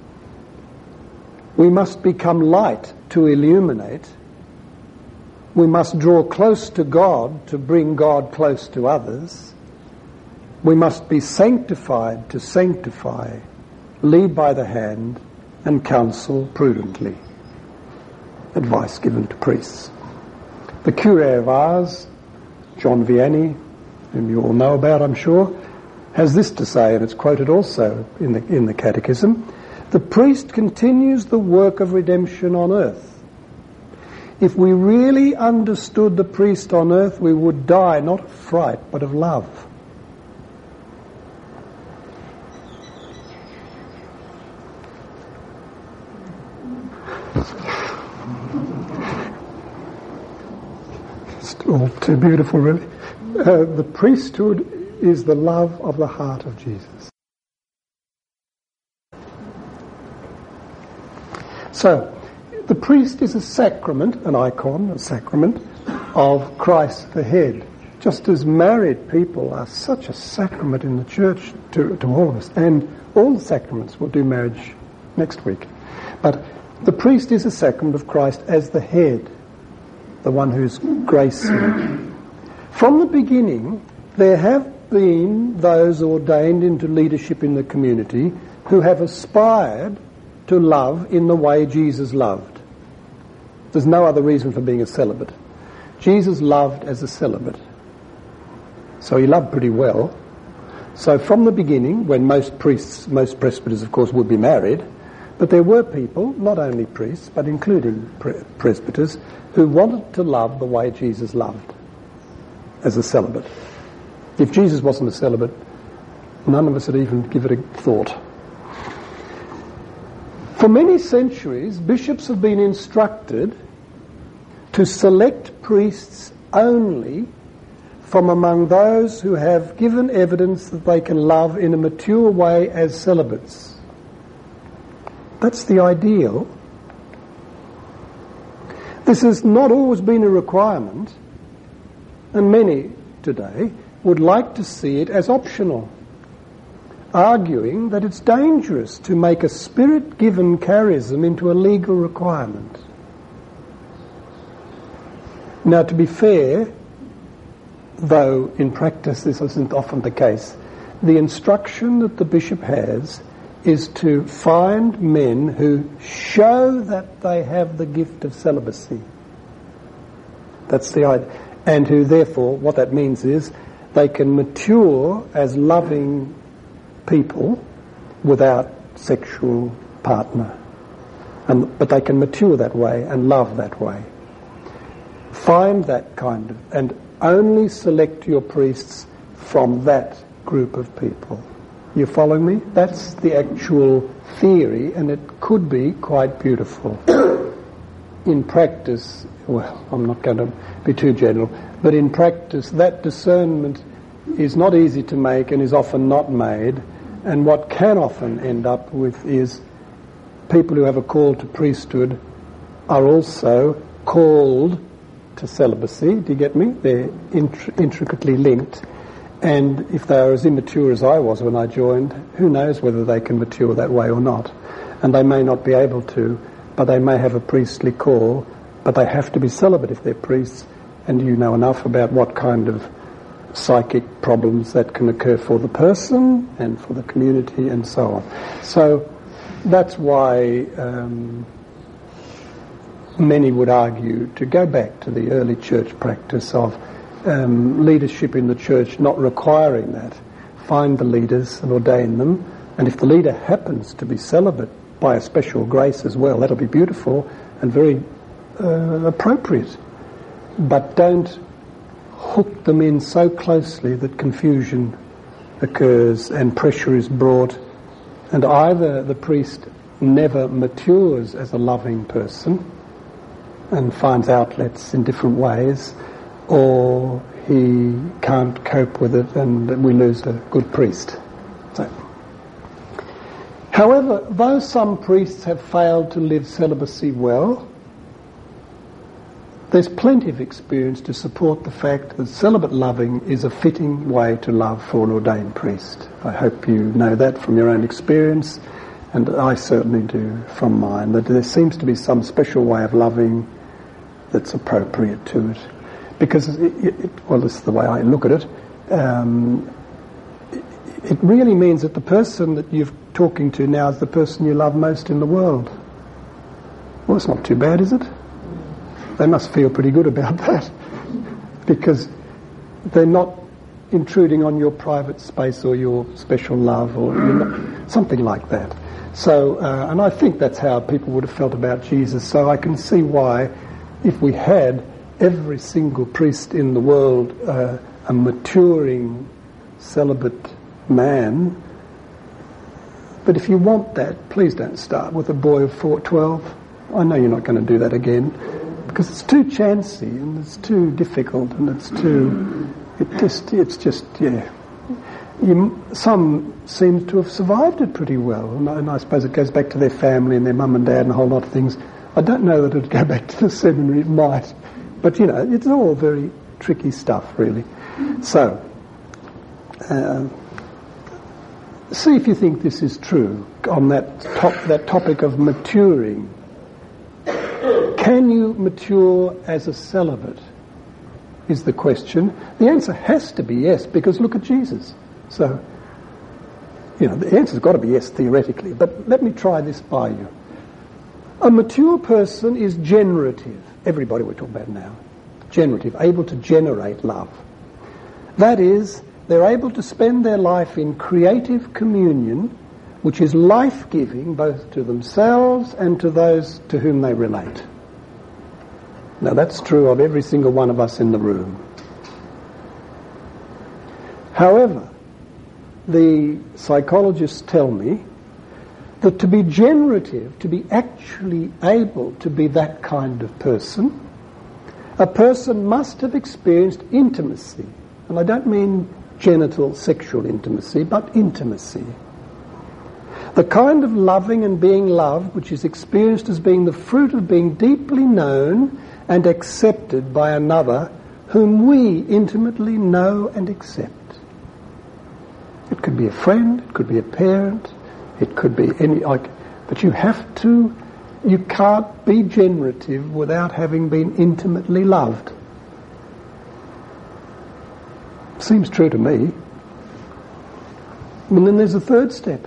We must become light to illuminate. We must draw close to God to bring God close to others. We must be sanctified to sanctify, lead by the hand, and counsel prudently." Advice given to priests. The Curé of Ars, John Vianney, whom you all know about, I'm sure, has this to say, and it's quoted also in the, in the Catechism: "The priest continues the work of redemption on earth. If we really understood the priest on earth, we would die not of fright, but of love." It's all too beautiful, really. Uh, the priesthood is the love of the heart of Jesus. So, the priest is a sacrament, an icon, a sacrament of Christ the head. Just as married people are such a sacrament in the church to, to all of us. And all the sacraments, we'll do marriage next week. But the priest is a sacrament of Christ as the head, the one who's gracing. From the beginning, there have been those ordained into leadership in the community who have aspired to love in the way Jesus loved. There's no other reason for being a celibate. Jesus loved as a celibate. So he loved pretty well. So from the beginning, when most priests, most presbyters, of course, would be married, but there were people, not only priests, but including pre- presbyters, who wanted to love the way Jesus loved, as a celibate. If Jesus wasn't a celibate, none of us would even give it a thought. For many centuries, bishops have been instructed to select priests only from among those who have given evidence that they can love in a mature way as celibates. That's the ideal. This has not always been a requirement, and many today would like to see it as optional, arguing that it's dangerous to make a spirit-given charism into a legal requirement. Now, to be fair, though in practice this isn't often the case, the instruction that the bishop has is to find men who show that they have the gift of celibacy. That's the idea. and who therefore, what that means is, they can mature as loving people without sexual partner. And, but they can mature that way and love that way. Find that kind of, and only select your priests from that group of people. You following me? That's the actual theory, and it could be quite beautiful. In practice, well, I'm not going to be too general, but in practice, that discernment is not easy to make and is often not made, and what can often end up with is people who have a call to priesthood are also called to celibacy. Do you get me? They're int- intricately linked. And if they are as immature as I was when I joined, who knows whether they can mature that way or not. And they may not be able to, but they may have a priestly call, but they have to be celibate if they're priests, and you know enough about what kind of psychic problems that can occur for the person and for the community and so on. So that's why um, many would argue to go back to the early church practice of um, leadership in the church not requiring that. Find the leaders and ordain them, and if the leader happens to be celibate by a special grace as well, that'll be beautiful and very uh, appropriate. But don't hook them in so closely that confusion occurs and pressure is brought, and either the priest never matures as a loving person and finds outlets in different ways, or he can't cope with it and we lose a good priest. So, however, though some priests have failed to live celibacy well, there's plenty of experience to support the fact that celibate loving is a fitting way to love for an ordained priest. I hope you know that from your own experience, and I certainly do from mine, that there seems to be some special way of loving that's appropriate to it. Because, it, it, well, this is the way I look at it, um, it, it really means that the person that you're talking to now is the person you love most in the world. Well, it's not too bad, is it? They must feel pretty good about that, because they're not intruding on your private space or your special love or you're not, something like that. So, uh, and I think that's how people would have felt about Jesus. So I can see why, if we had every single priest in the world uh, a maturing celibate man, but if you want that, please don't start with a boy of four, twelve. I know you're not going to do that again, because it's too chancy and it's too difficult and it's too, it just, it's just, yeah. You, some seem to have survived it pretty well, and I, and I suppose it goes back to their family and their mum and dad and a whole lot of things. I don't know that it would go back to the seminary, it might, but you know, it's all very tricky stuff, really. So, uh, see if you think this is true on that top, that topic of maturing. Can you mature as a celibate, is the question. The answer has to be yes, because look at Jesus. So, you know, the answer's got to be yes theoretically, but let me try this by you. A mature person is generative. Everybody we're talking about now. Generative, able to generate love. That is, they're able to spend their life in creative communion, which is life-giving both to themselves and to those to whom they relate. Now that's true of every single one of us in the room. However, the psychologists tell me that to be generative, to be actually able to be that kind of person, a person must have experienced intimacy. And I don't mean genital sexual intimacy, but intimacy. The kind of loving and being loved which is experienced as being the fruit of being deeply known and accepted by another whom we intimately know and accept. It could be a friend, it could be a parent, it could be any, like, but you have to, you can't be generative without having been intimately loved. Seems true to me. And then there's a third step.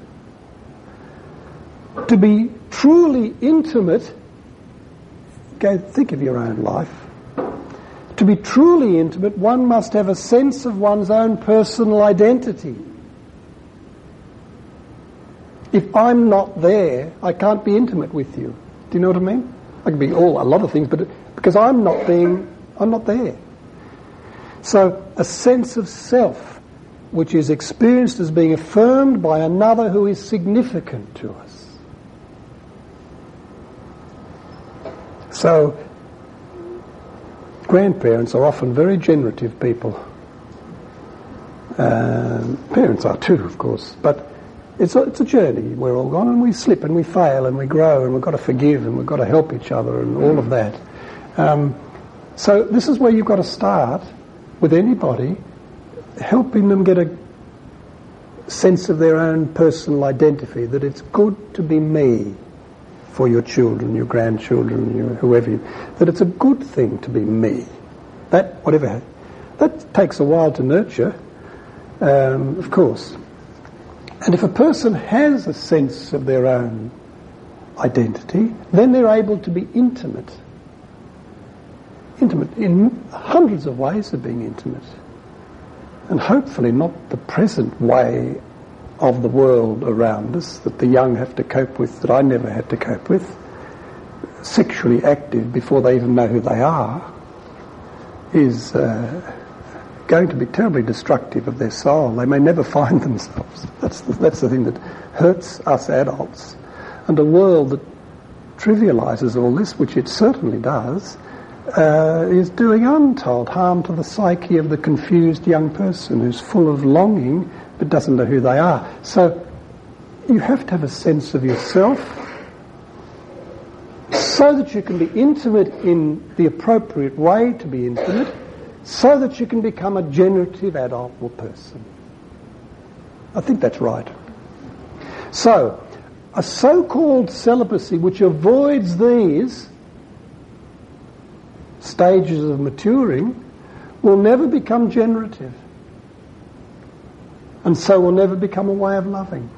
To be truly intimate, go think of your own life. To be truly intimate, one must have a sense of one's own personal identity. If I'm not there, I can't be intimate with you. Do you know what I mean? I can be all a lot of things, but because I'm not being, I'm not there. So a sense of self, which is experienced as being affirmed by another who is significant to us. So grandparents are often very generative people. Um, parents are too, of course, but it's a, it's a journey. We're all gone, and we slip and we fail and we grow, and we've got to forgive and we've got to help each other and all of that. Um, so this is where you've got to start with anybody, helping them get a sense of their own personal identity, that it's good to be me for your children, your grandchildren, your whoever you, that it's a good thing to be me. That, whatever, that takes a while to nurture, um, of course. And if a person has a sense of their own identity, then they're able to be intimate. Intimate in hundreds of ways of being intimate. And hopefully not the present way of the world around us that the young have to cope with, that I never had to cope with. Sexually active before they even know who they are is uh, going to be terribly destructive of their soul. They may never find themselves. That's the, that's the thing that hurts us adults. And a world that trivialises all this, which it certainly does, uh, is doing untold harm to the psyche of the confused young person who's full of longing but doesn't know who they are. So you have to have a sense of yourself so that you can be intimate in the appropriate way to be intimate, so that you can become a generative adult or person. I think that's right. So, a so-called celibacy which avoids these stages of maturing will never become generative, and so will never become a way of loving.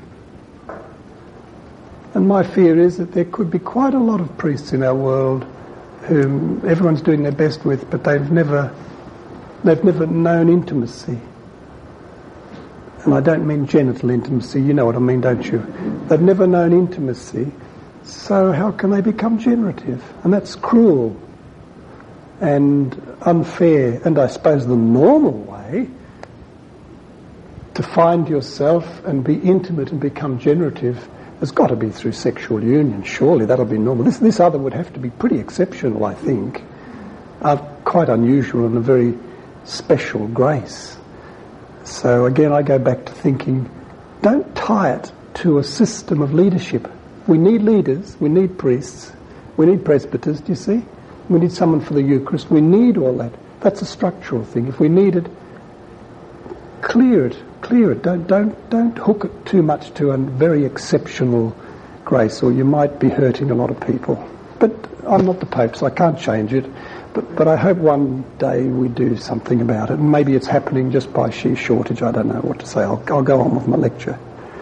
And my fear is that there could be quite a lot of priests in our world whom everyone's doing their best with, but they've never they've never known intimacy. And I don't mean genital intimacy, you know what I mean, don't you? They've never known intimacy, so how can they become generative? And that's cruel and unfair, and I suppose the normal way to find yourself and be intimate and become generative has got to be through sexual union. Surely that'll be normal. This this other would have to be pretty exceptional, I think. Uh, quite unusual and a very special grace. So again, I go back to thinking, don't tie it to a system of leadership. We need leaders, we need priests, we need presbyters, do you see? We need someone for the Eucharist, we need all that. That's a structural thing. If we need it, clear it. Clear it. Don't don't don't hook it too much to a very exceptional grace, or you might be hurting a lot of people. But I'm not the Pope, so I can't change it. But but I hope one day we do something about it. And maybe it's happening just by sheer shortage. I don't know what to say. I'll I'll go on with my lecture.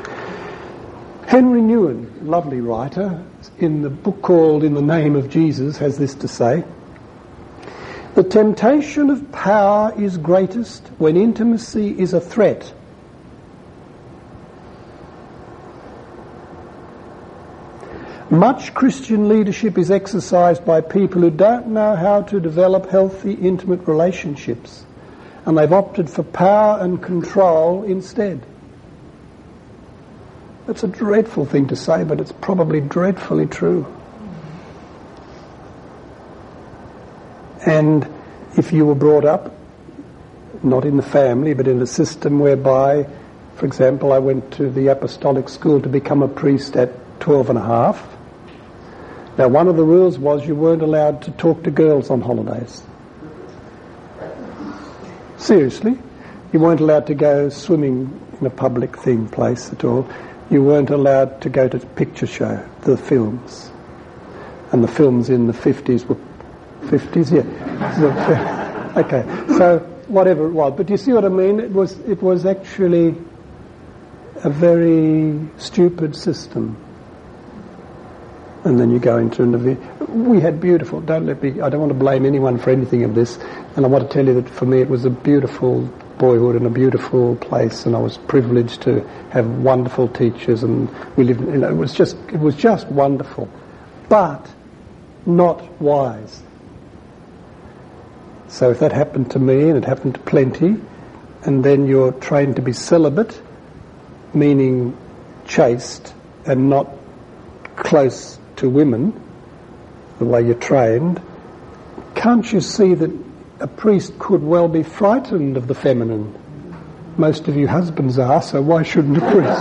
Henry Newen, lovely writer, in the book called In the Name of Jesus, has this to say: the temptation of power is greatest when intimacy is a threat. Much Christian leadership is exercised by people who don't know how to develop healthy, intimate relationships, and they've opted for power and control instead. That's a dreadful thing to say, but it's probably dreadfully true. And if you were brought up, not in the family, but in a system whereby, for example, I went to the apostolic school to become a priest at twelve and a half. Now, one of the rules was you weren't allowed to talk to girls on holidays. Seriously. You weren't allowed to go swimming in a public thing place at all. You weren't allowed to go to the picture show, the films. And the films in the fifties were... fifties? Yeah. Okay. So, whatever it was. But you see what I mean? It was, it was actually a very stupid system. And then you go into an event. we had beautiful, don't let me, I don't want to blame anyone for anything of this, and I want to tell you that for me it was a beautiful boyhood and a beautiful place, and I was privileged to have wonderful teachers, and we lived, you know, it was just, it was just wonderful, but not wise. So if that happened to me, and it happened to plenty, and then you're trained to be celibate, meaning chaste and not close to women, the way you're trained, can't you see that a priest could well be frightened of the feminine? Most of you husbands are, so why shouldn't a priest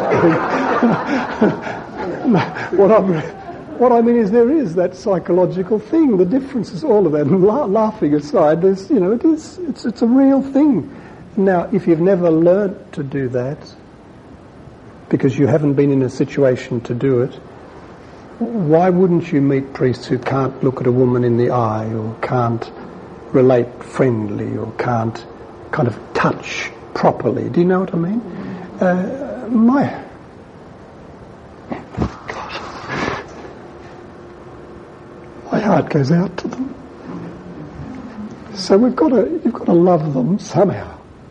be? what, I'm, what I mean is there is that psychological thing. The difference is all of that. And la- laughing aside, there's, you know, it is, it's, it's a real thing. Now, if you've never learnt to do that, because you haven't been in a situation to do it, why wouldn't you meet priests who can't look at a woman in the eye, or can't relate friendly, or can't kind of touch properly? Do you know what I mean? Uh, my... God. My heart goes out to them. So we've got to, you've got to love them somehow.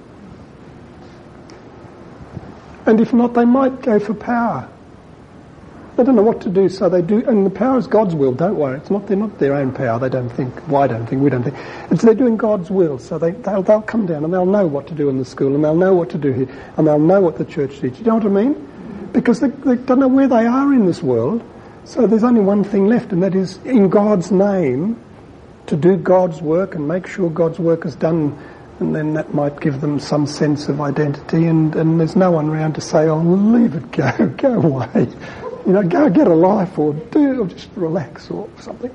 And if not, they might go for power. They don't know what to do, so they do. And the power is God's will. Don't worry, it's not. They're not their own power. They don't think. Why don't think? We don't think. It's they're doing God's will. So they they'll, they'll come down and they'll know what to do in the school, and they'll know what to do here, and they'll know what the church teaches. You know what I mean? Because they, they don't know where they are in this world. So there's only one thing left, and that is in God's name to do God's work and make sure God's work is done. And then that might give them some sense of identity, and, and there's no one around to say, oh, leave it go, go away. You know, go get a life, or do, or just relax, or something.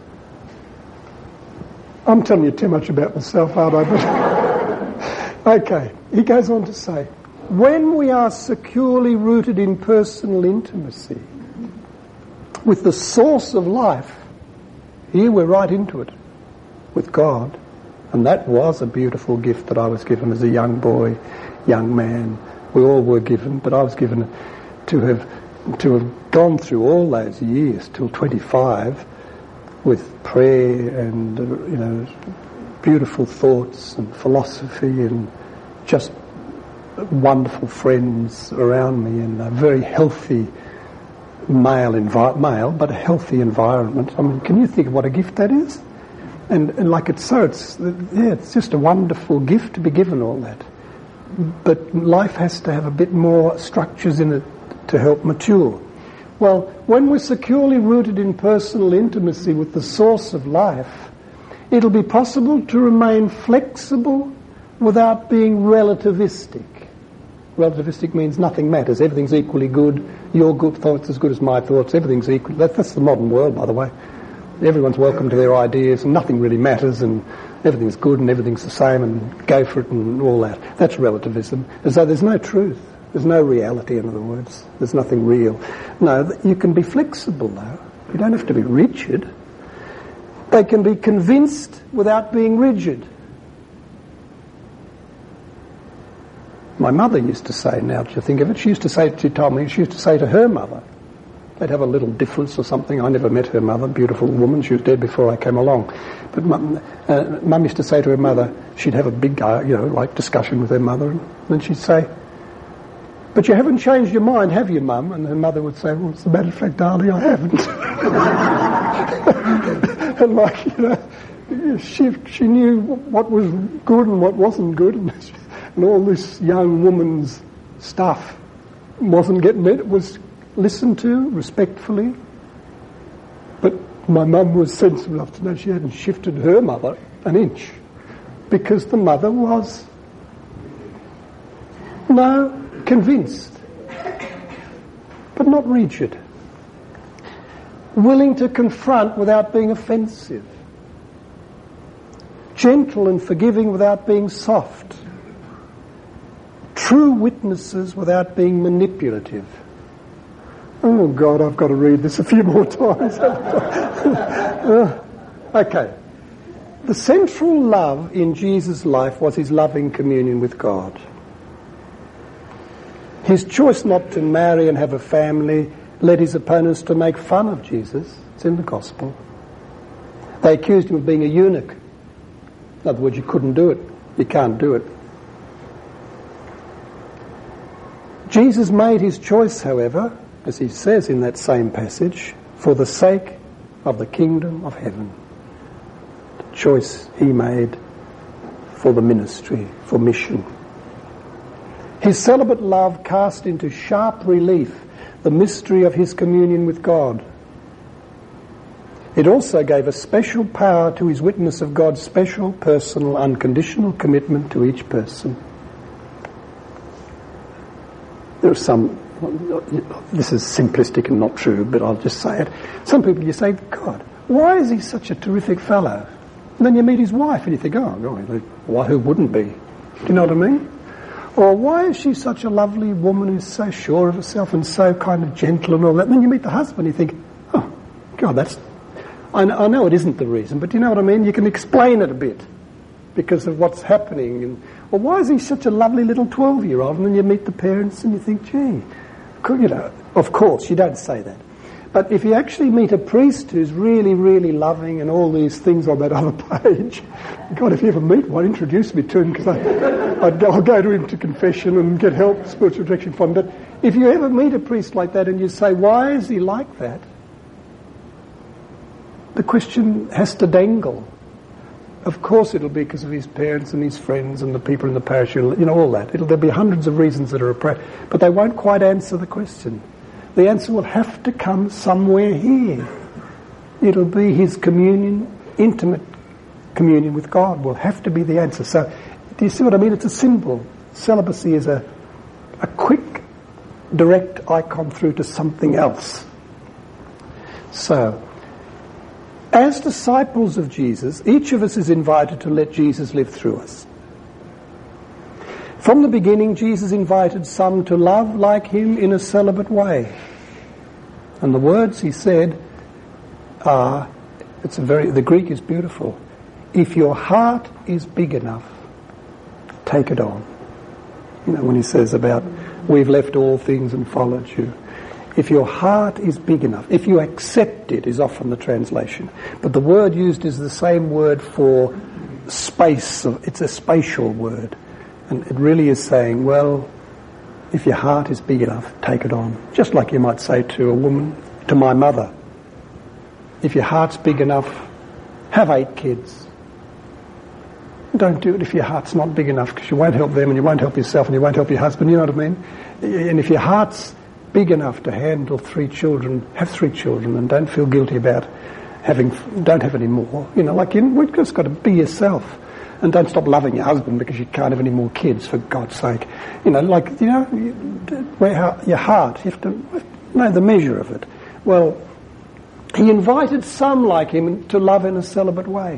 I'm telling you too much about myself, aren't I? But okay, he goes on to say, when we are securely rooted in personal intimacy with the source of life, here we're right into it, with God. And that was a beautiful gift that I was given as a young boy, young man. We all were given, but I was given to have to have gone through all those years till twenty-five with prayer and, uh, you know, beautiful thoughts and philosophy and just wonderful friends around me, and a very healthy male envi- male, but a healthy environment. I mean, can you think of what a gift that is? And, and like it's so, it's, yeah, it's just a wonderful gift to be given all that. But life has to have a bit more structures in it to help mature. Well, when we're securely rooted in personal intimacy with the source of life, it'll be possible to remain flexible without being relativistic. Relativistic means nothing matters. Everything's equally good. Your good thoughts as good as my thoughts. Everything's equal. That, that's the modern world, by the way. Everyone's welcome to their ideas, and nothing really matters, and everything's good, and everything's the same, and go for it, and all that. That's relativism. As though there's no truth. There's no reality, in other words. There's nothing real. No, you can be flexible, though. You don't have to be rigid. They can be convinced without being rigid. My mother used to say, now that you think of it, she used to say, she told me, she used to say to her mother, they'd have a little difference or something. I never met her mother, beautiful woman. She was dead before I came along. But mum, uh, mum used to say to her mother, she'd have a big, uh, you know, like discussion with her mother, and then she'd say, but you haven't changed your mind, have you, Mum? And her mother would say, well, as a matter of fact, darling, I haven't. And like, you know, she she knew what was good and what wasn't good, and, and all this young woman's stuff wasn't getting it. It was listened to respectfully. But my mum was sensible enough to know she hadn't shifted her mother an inch, because the mother was, no, convinced, but not rigid. Willing to confront without being offensive. Gentle and forgiving without being soft. True witnesses without being manipulative. Oh God, I've got to read this a few more times. uh, okay. The central love in Jesus' life was his loving communion with God. His choice not to marry and have a family led his opponents to make fun of Jesus. It's in the Gospel. They accused him of being a eunuch. In other words, you couldn't do it. You can't do it. Jesus made his choice, however, as he says in that same passage, for the sake of the kingdom of heaven. The choice he made for the ministry, for mission. His celibate love cast into sharp relief the mystery of his communion with God. It also gave a special power to his witness of God's special, personal, unconditional commitment to each person. There are some, this is simplistic and not true, but I'll just say it. Some people, you say, God, why is he such a terrific fellow? And then you meet his wife and you think, oh, God, why, who wouldn't be? Do you know what I mean? Or why is she such a lovely woman who's so sure of herself and so kind of gentle and all that? And then you meet the husband and you think, oh, God, that's... I know, I know it isn't the reason, but do you know what I mean? You can explain it a bit because of what's happening. And, well, why is he such a lovely little twelve-year-old? And then you meet the parents and you think, gee, you know, of course, you don't say that. But if you actually meet a priest who's really, really loving and all these things on that other page, God, if you ever meet one, introduce me to him because I'd go, I'll go to him to confession and get help, spiritual direction from him. But if you ever meet a priest like that and you say, why is he like that? The question has to dangle. Of course it'll be because of his parents and his friends and the people in the parish, you know, all that. It'll, there'll be hundreds of reasons that are appropriate, but they won't quite answer the question. The answer will have to come somewhere here. It'll be his communion, intimate communion with God will have to be the answer. So, do you see what I mean? It's a symbol. Celibacy is a, a quick, direct icon through to something else. So, as disciples of Jesus, each of us is invited to let Jesus live through us. From the beginning, Jesus invited some to love like him in a celibate way. And the words he said are, it's a very, the Greek is beautiful. If your heart is big enough, take it on. You know, when he says about, we've left all things and followed you. If your heart is big enough, if you accept it, is often the translation. But the word used is the same word for space. It's a spatial word. And it really is saying, well, if your heart is big enough, take it on. Just like you might say to a woman, to my mother, if your heart's big enough, have eight kids. Don't do it if your heart's not big enough, because you won't help them and you won't help yourself and you won't help your husband, you know what I mean? And if your heart's big enough to handle three children, have three children and don't feel guilty about having, don't have any more. You know, like you've just got to be yourself. And don't stop loving your husband because you can't have any more kids, for God's sake. You know, like, you know, where your heart, you have to know the measure of it. Well, he invited some like him to love in a celibate way.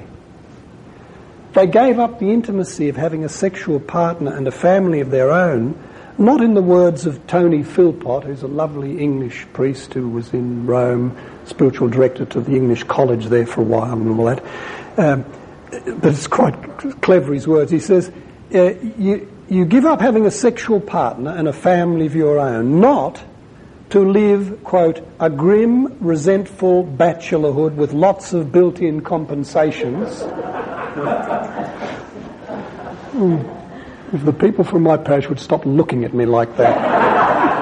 They gave up the intimacy of having a sexual partner and a family of their own, not in the words of Tony Philpott, who's a lovely English priest who was in Rome, spiritual director to the English college there for a while and all that. Um, but it's quite clever, his words. He says, uh, you, you give up having a sexual partner and a family of your own, not to live, quote, a grim, resentful bachelorhood with lots of built-in compensations. mm. If the people from my parish would stop looking at me like that.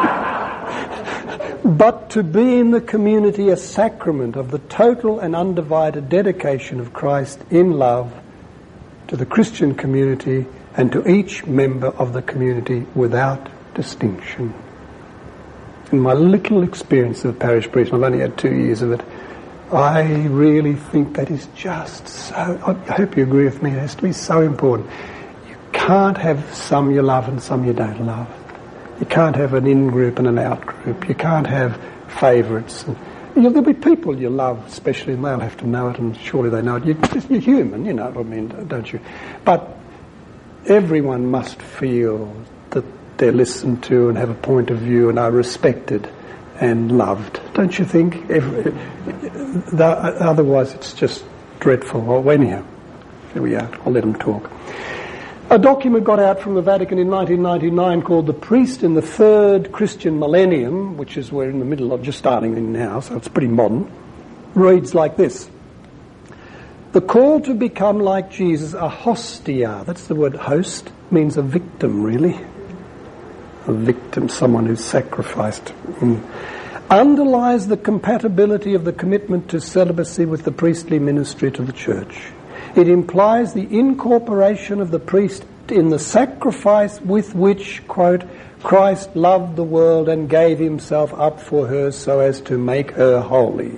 But to be in the community a sacrament of the total and undivided dedication of Christ in love to the Christian community and to each member of the community without distinction. In my little experience of parish priest, I've only had two years of it, I really think that is just so, I hope you agree with me, it has to be so important. You can't have some you love and some you don't love. You can't have an in-group and an out-group. You can't have favourites. And, you know, there'll be people you love, especially, and they'll have to know it, and surely they know it. You, you're human, you know what I mean, don't you? But everyone must feel that they're listened to and have a point of view and are respected and loved, don't you think? Every, the, otherwise it's just dreadful. Well, anyhow, here we are. I'll let them talk. A document got out from the Vatican in nineteen ninety-nine called The Priest in the Third Christian Millennium, which is we're in the middle of, just starting in now, so it's pretty modern, reads like this. The call to become like Jesus, a hostia, that's the word host, means a victim, really. A victim, someone who's sacrificed. Mm. Underlies the compatibility of the commitment to celibacy with the priestly ministry to the church. It implies the incorporation of the priest in the sacrifice with which, quote, Christ loved the world and gave himself up for her so as to make her holy.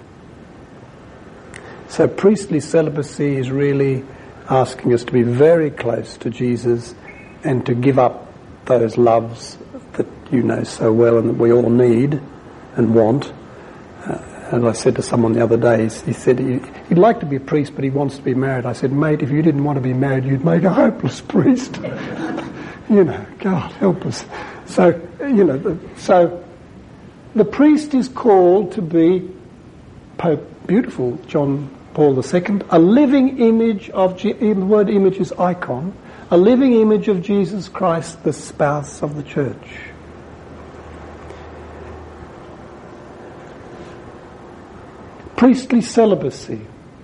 So priestly celibacy is really asking us to be very close to Jesus and to give up those loves that you know so well and that we all need and want. Uh, and I said to someone the other day, he said he, he'd like to be a priest but he wants to be married. I said, mate, if you didn't want to be married you'd make a hopeless priest. You know, God help us. So, you know, the, so the priest is called to be Pope, beautiful John Paul the Second, a living image of, Je- the word image is icon, a living image of Jesus Christ, the spouse of the church. Priestly celibacy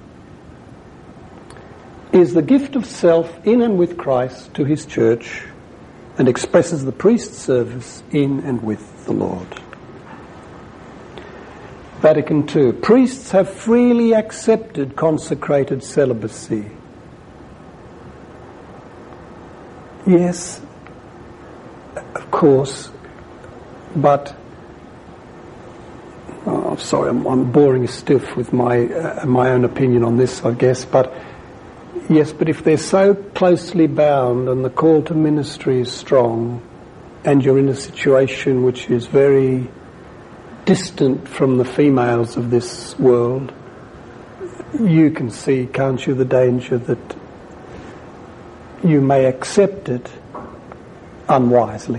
is the gift of self in and with Christ to his church and expresses the priest's service in and with the Lord. Vatican Two. Priests have freely accepted consecrated celibacy. Yes, of course, but oh, sorry, I'm, I'm boring stiff with my uh, my own opinion on this, I guess. But yes, but if they're so closely bound and the call to ministry is strong, and you're in a situation which is very distant from the females of this world, you can see, can't you, the danger that you may accept it unwisely.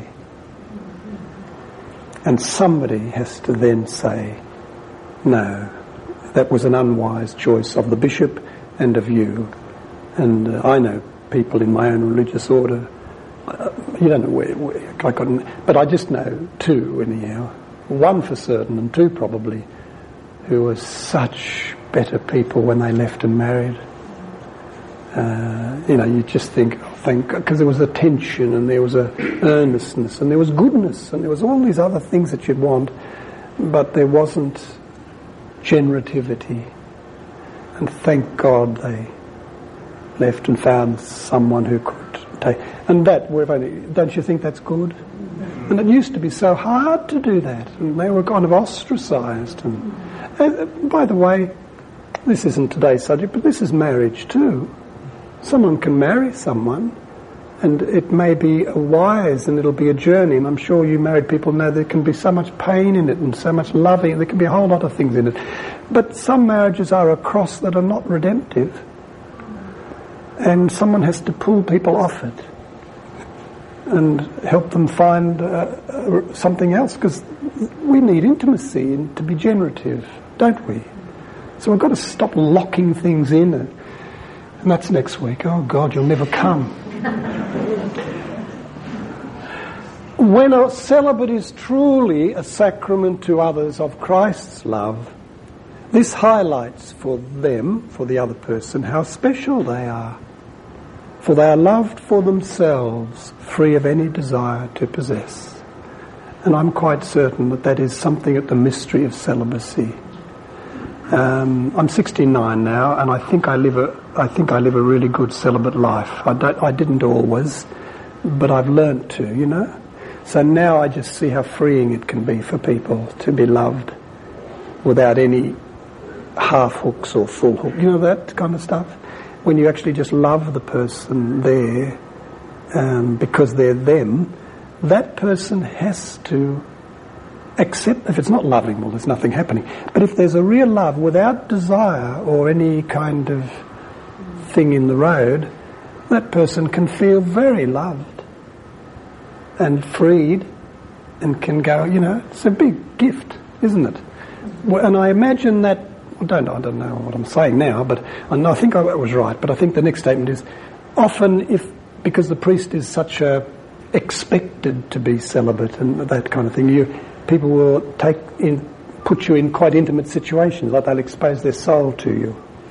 And somebody has to then say, no, that was an unwise choice of the bishop and of you. And uh, I know people in my own religious order, uh, you don't know where, where I couldn't, but I just know two anyhow. One for certain, and two probably, who were such better people when they left and married. Uh, you know, you just think, oh, thank God, because there was a tension and there was a earnestness and there was goodness and there was all these other things that you'd want, but there wasn't generativity. And thank God they left and found someone who could take. And that, don't you think that's good? And it used to be so hard to do that, and they were kind of ostracised. And, and by the way, this isn't today's subject, but this is marriage too. Someone can marry someone, and it may be a wise, and it'll be a journey. And I'm sure you married people know there can be so much pain in it, and so much loving. There can be a whole lot of things in it. But some marriages are a cross that are not redemptive, and someone has to pull people off it and help them find uh, uh, something else, because we need intimacy and to be generative, don't we? So we've got to stop locking things in, and, and that's next week. Oh God, you'll never come. When a celibate is truly a sacrament to others of Christ's love, this highlights for them, for the other person, how special they are. For they are loved for themselves, free of any desire to possess. And I'm quite certain that that is something at the mystery of celibacy. Um, I'm sixty-nine now, and I think I live a, I think I live a really good celibate life. I don't, I didn't always, but I've learnt to, you know. So now I just see how freeing it can be for people to be loved without any half hooks or full hook, you know, that kind of stuff. When you actually just love the person there um, because they're them, that person has to accept. If it's not loving, well, there's nothing happening. But if there's a real love without desire or any kind of thing in the road, that person can feel very loved and freed and can go, you know, it's a big gift, isn't it? And I imagine that, I don't, I don't know what I'm saying now, but I think I was right. But I think the next statement is, often if, because the priest is such a expected to be celibate and that kind of thing, you people will take in, put you in quite intimate situations, like they'll expose their soul to you.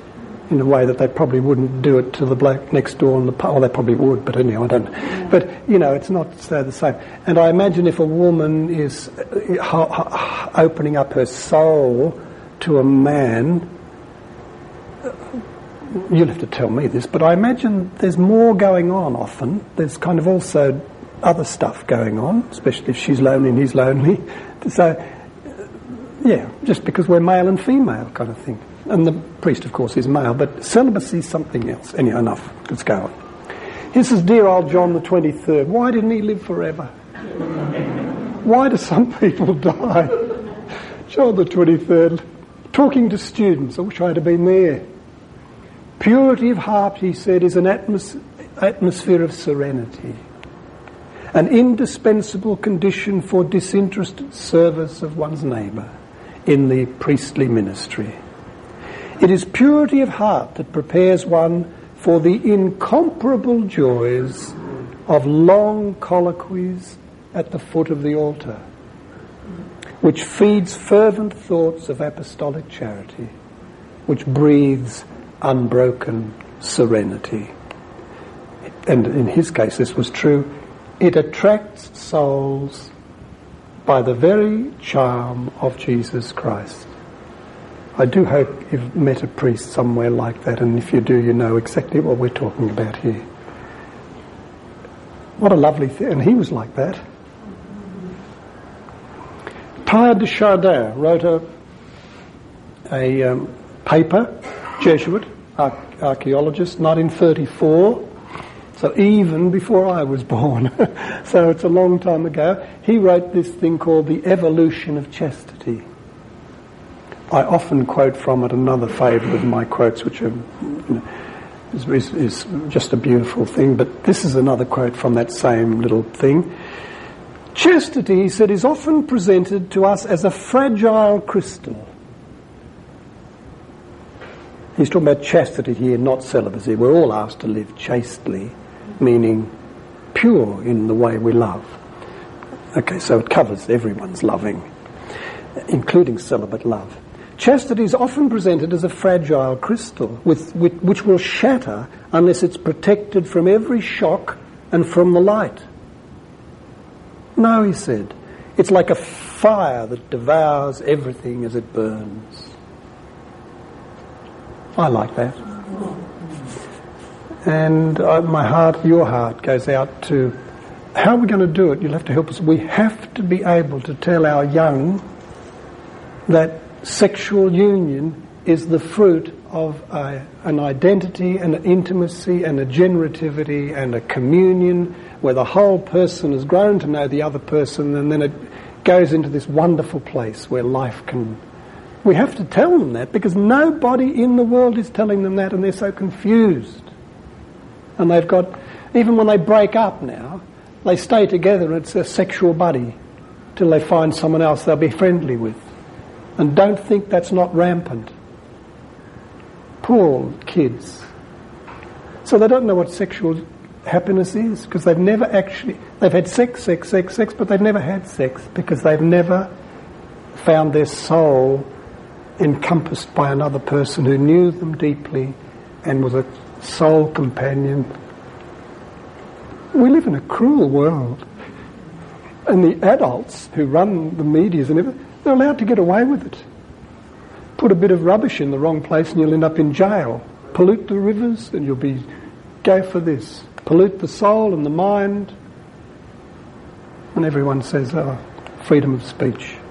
in a way that they probably wouldn't do it to the bloke next door in the pub. Well, they probably would, but anyway, I don't know. Yeah. But, you know, it's not uh, the same. And I imagine if a woman is uh, ho- ho- opening up her soul to a man, uh, you'll have to tell me this, but I imagine there's more going on often. There's kind of also other stuff going on, especially if she's lonely and he's lonely. So, uh, yeah, just because we're male and female kind of thing. And the priest, of course, is male, but celibacy is something else. Anyhow, enough. Let's go on. He says, dear old John the twenty-third, why didn't he live forever? Why do some people die? John the twenty-third, talking to students. I wish I had been there. Purity of heart, he said, is an atmos- atmosphere of serenity, an indispensable condition for disinterested service of one's neighbour in the priestly ministry. It is purity of heart that prepares one for the incomparable joys of long colloquies at the foot of the altar, which feeds fervent thoughts of apostolic charity, which breathes unbroken serenity. And in his case this was true. It attracts souls by the very charm of Jesus Christ. I do hope you've met a priest somewhere like that, and if you do, you know exactly what we're talking about here. What a lovely thing, and he was like that. Teilhard de Chardin wrote a, a um, paper, Jesuit, ar- archaeologist, nineteen thirty-four, so even before I was born, so it's a long time ago. He wrote this thing called The Evolution of Chastity. I often quote from it another favourite of my quotes, which are, you know, is, is, is just a beautiful thing, but this is another quote from that same little thing. Chastity, he said, is often presented to us as a fragile crystal. He's talking about chastity here, not celibacy. We're all asked to live chastely, meaning pure in the way we love. Okay, so it covers everyone's loving, including celibate love. Chastity is often presented as a fragile crystal with, with, which will shatter unless it's protected from every shock and from the light. No, he said, it's like a fire that devours everything as it burns. I like that. And uh, my heart, your heart, goes out to, how are we going to do it? You'll have to help us. We have to be able to tell our young that sexual union is the fruit of a, an identity and an intimacy and a generativity and a communion where the whole person has grown to know the other person, and then it goes into this wonderful place where life can... We have to tell them that because nobody in the world is telling them that, and they're so confused. And they've got... Even when they break up now, they stay together and it's a sexual buddy till they find someone else they'll be friendly with. And don't think that's not rampant. Poor kids. So they don't know what sexual happiness is because they've never actually... They've had sex, sex, sex, sex, but they've never had sex because they've never found their soul encompassed by another person who knew them deeply and was a soul companion. We live in a cruel world. And the adults who run the medias and everything, they're allowed to get away with it. Put a bit of rubbish in the wrong place and you'll end up in jail. Pollute the rivers and you'll be... Go for this. Pollute the soul and the mind. And everyone says, oh, freedom of speech.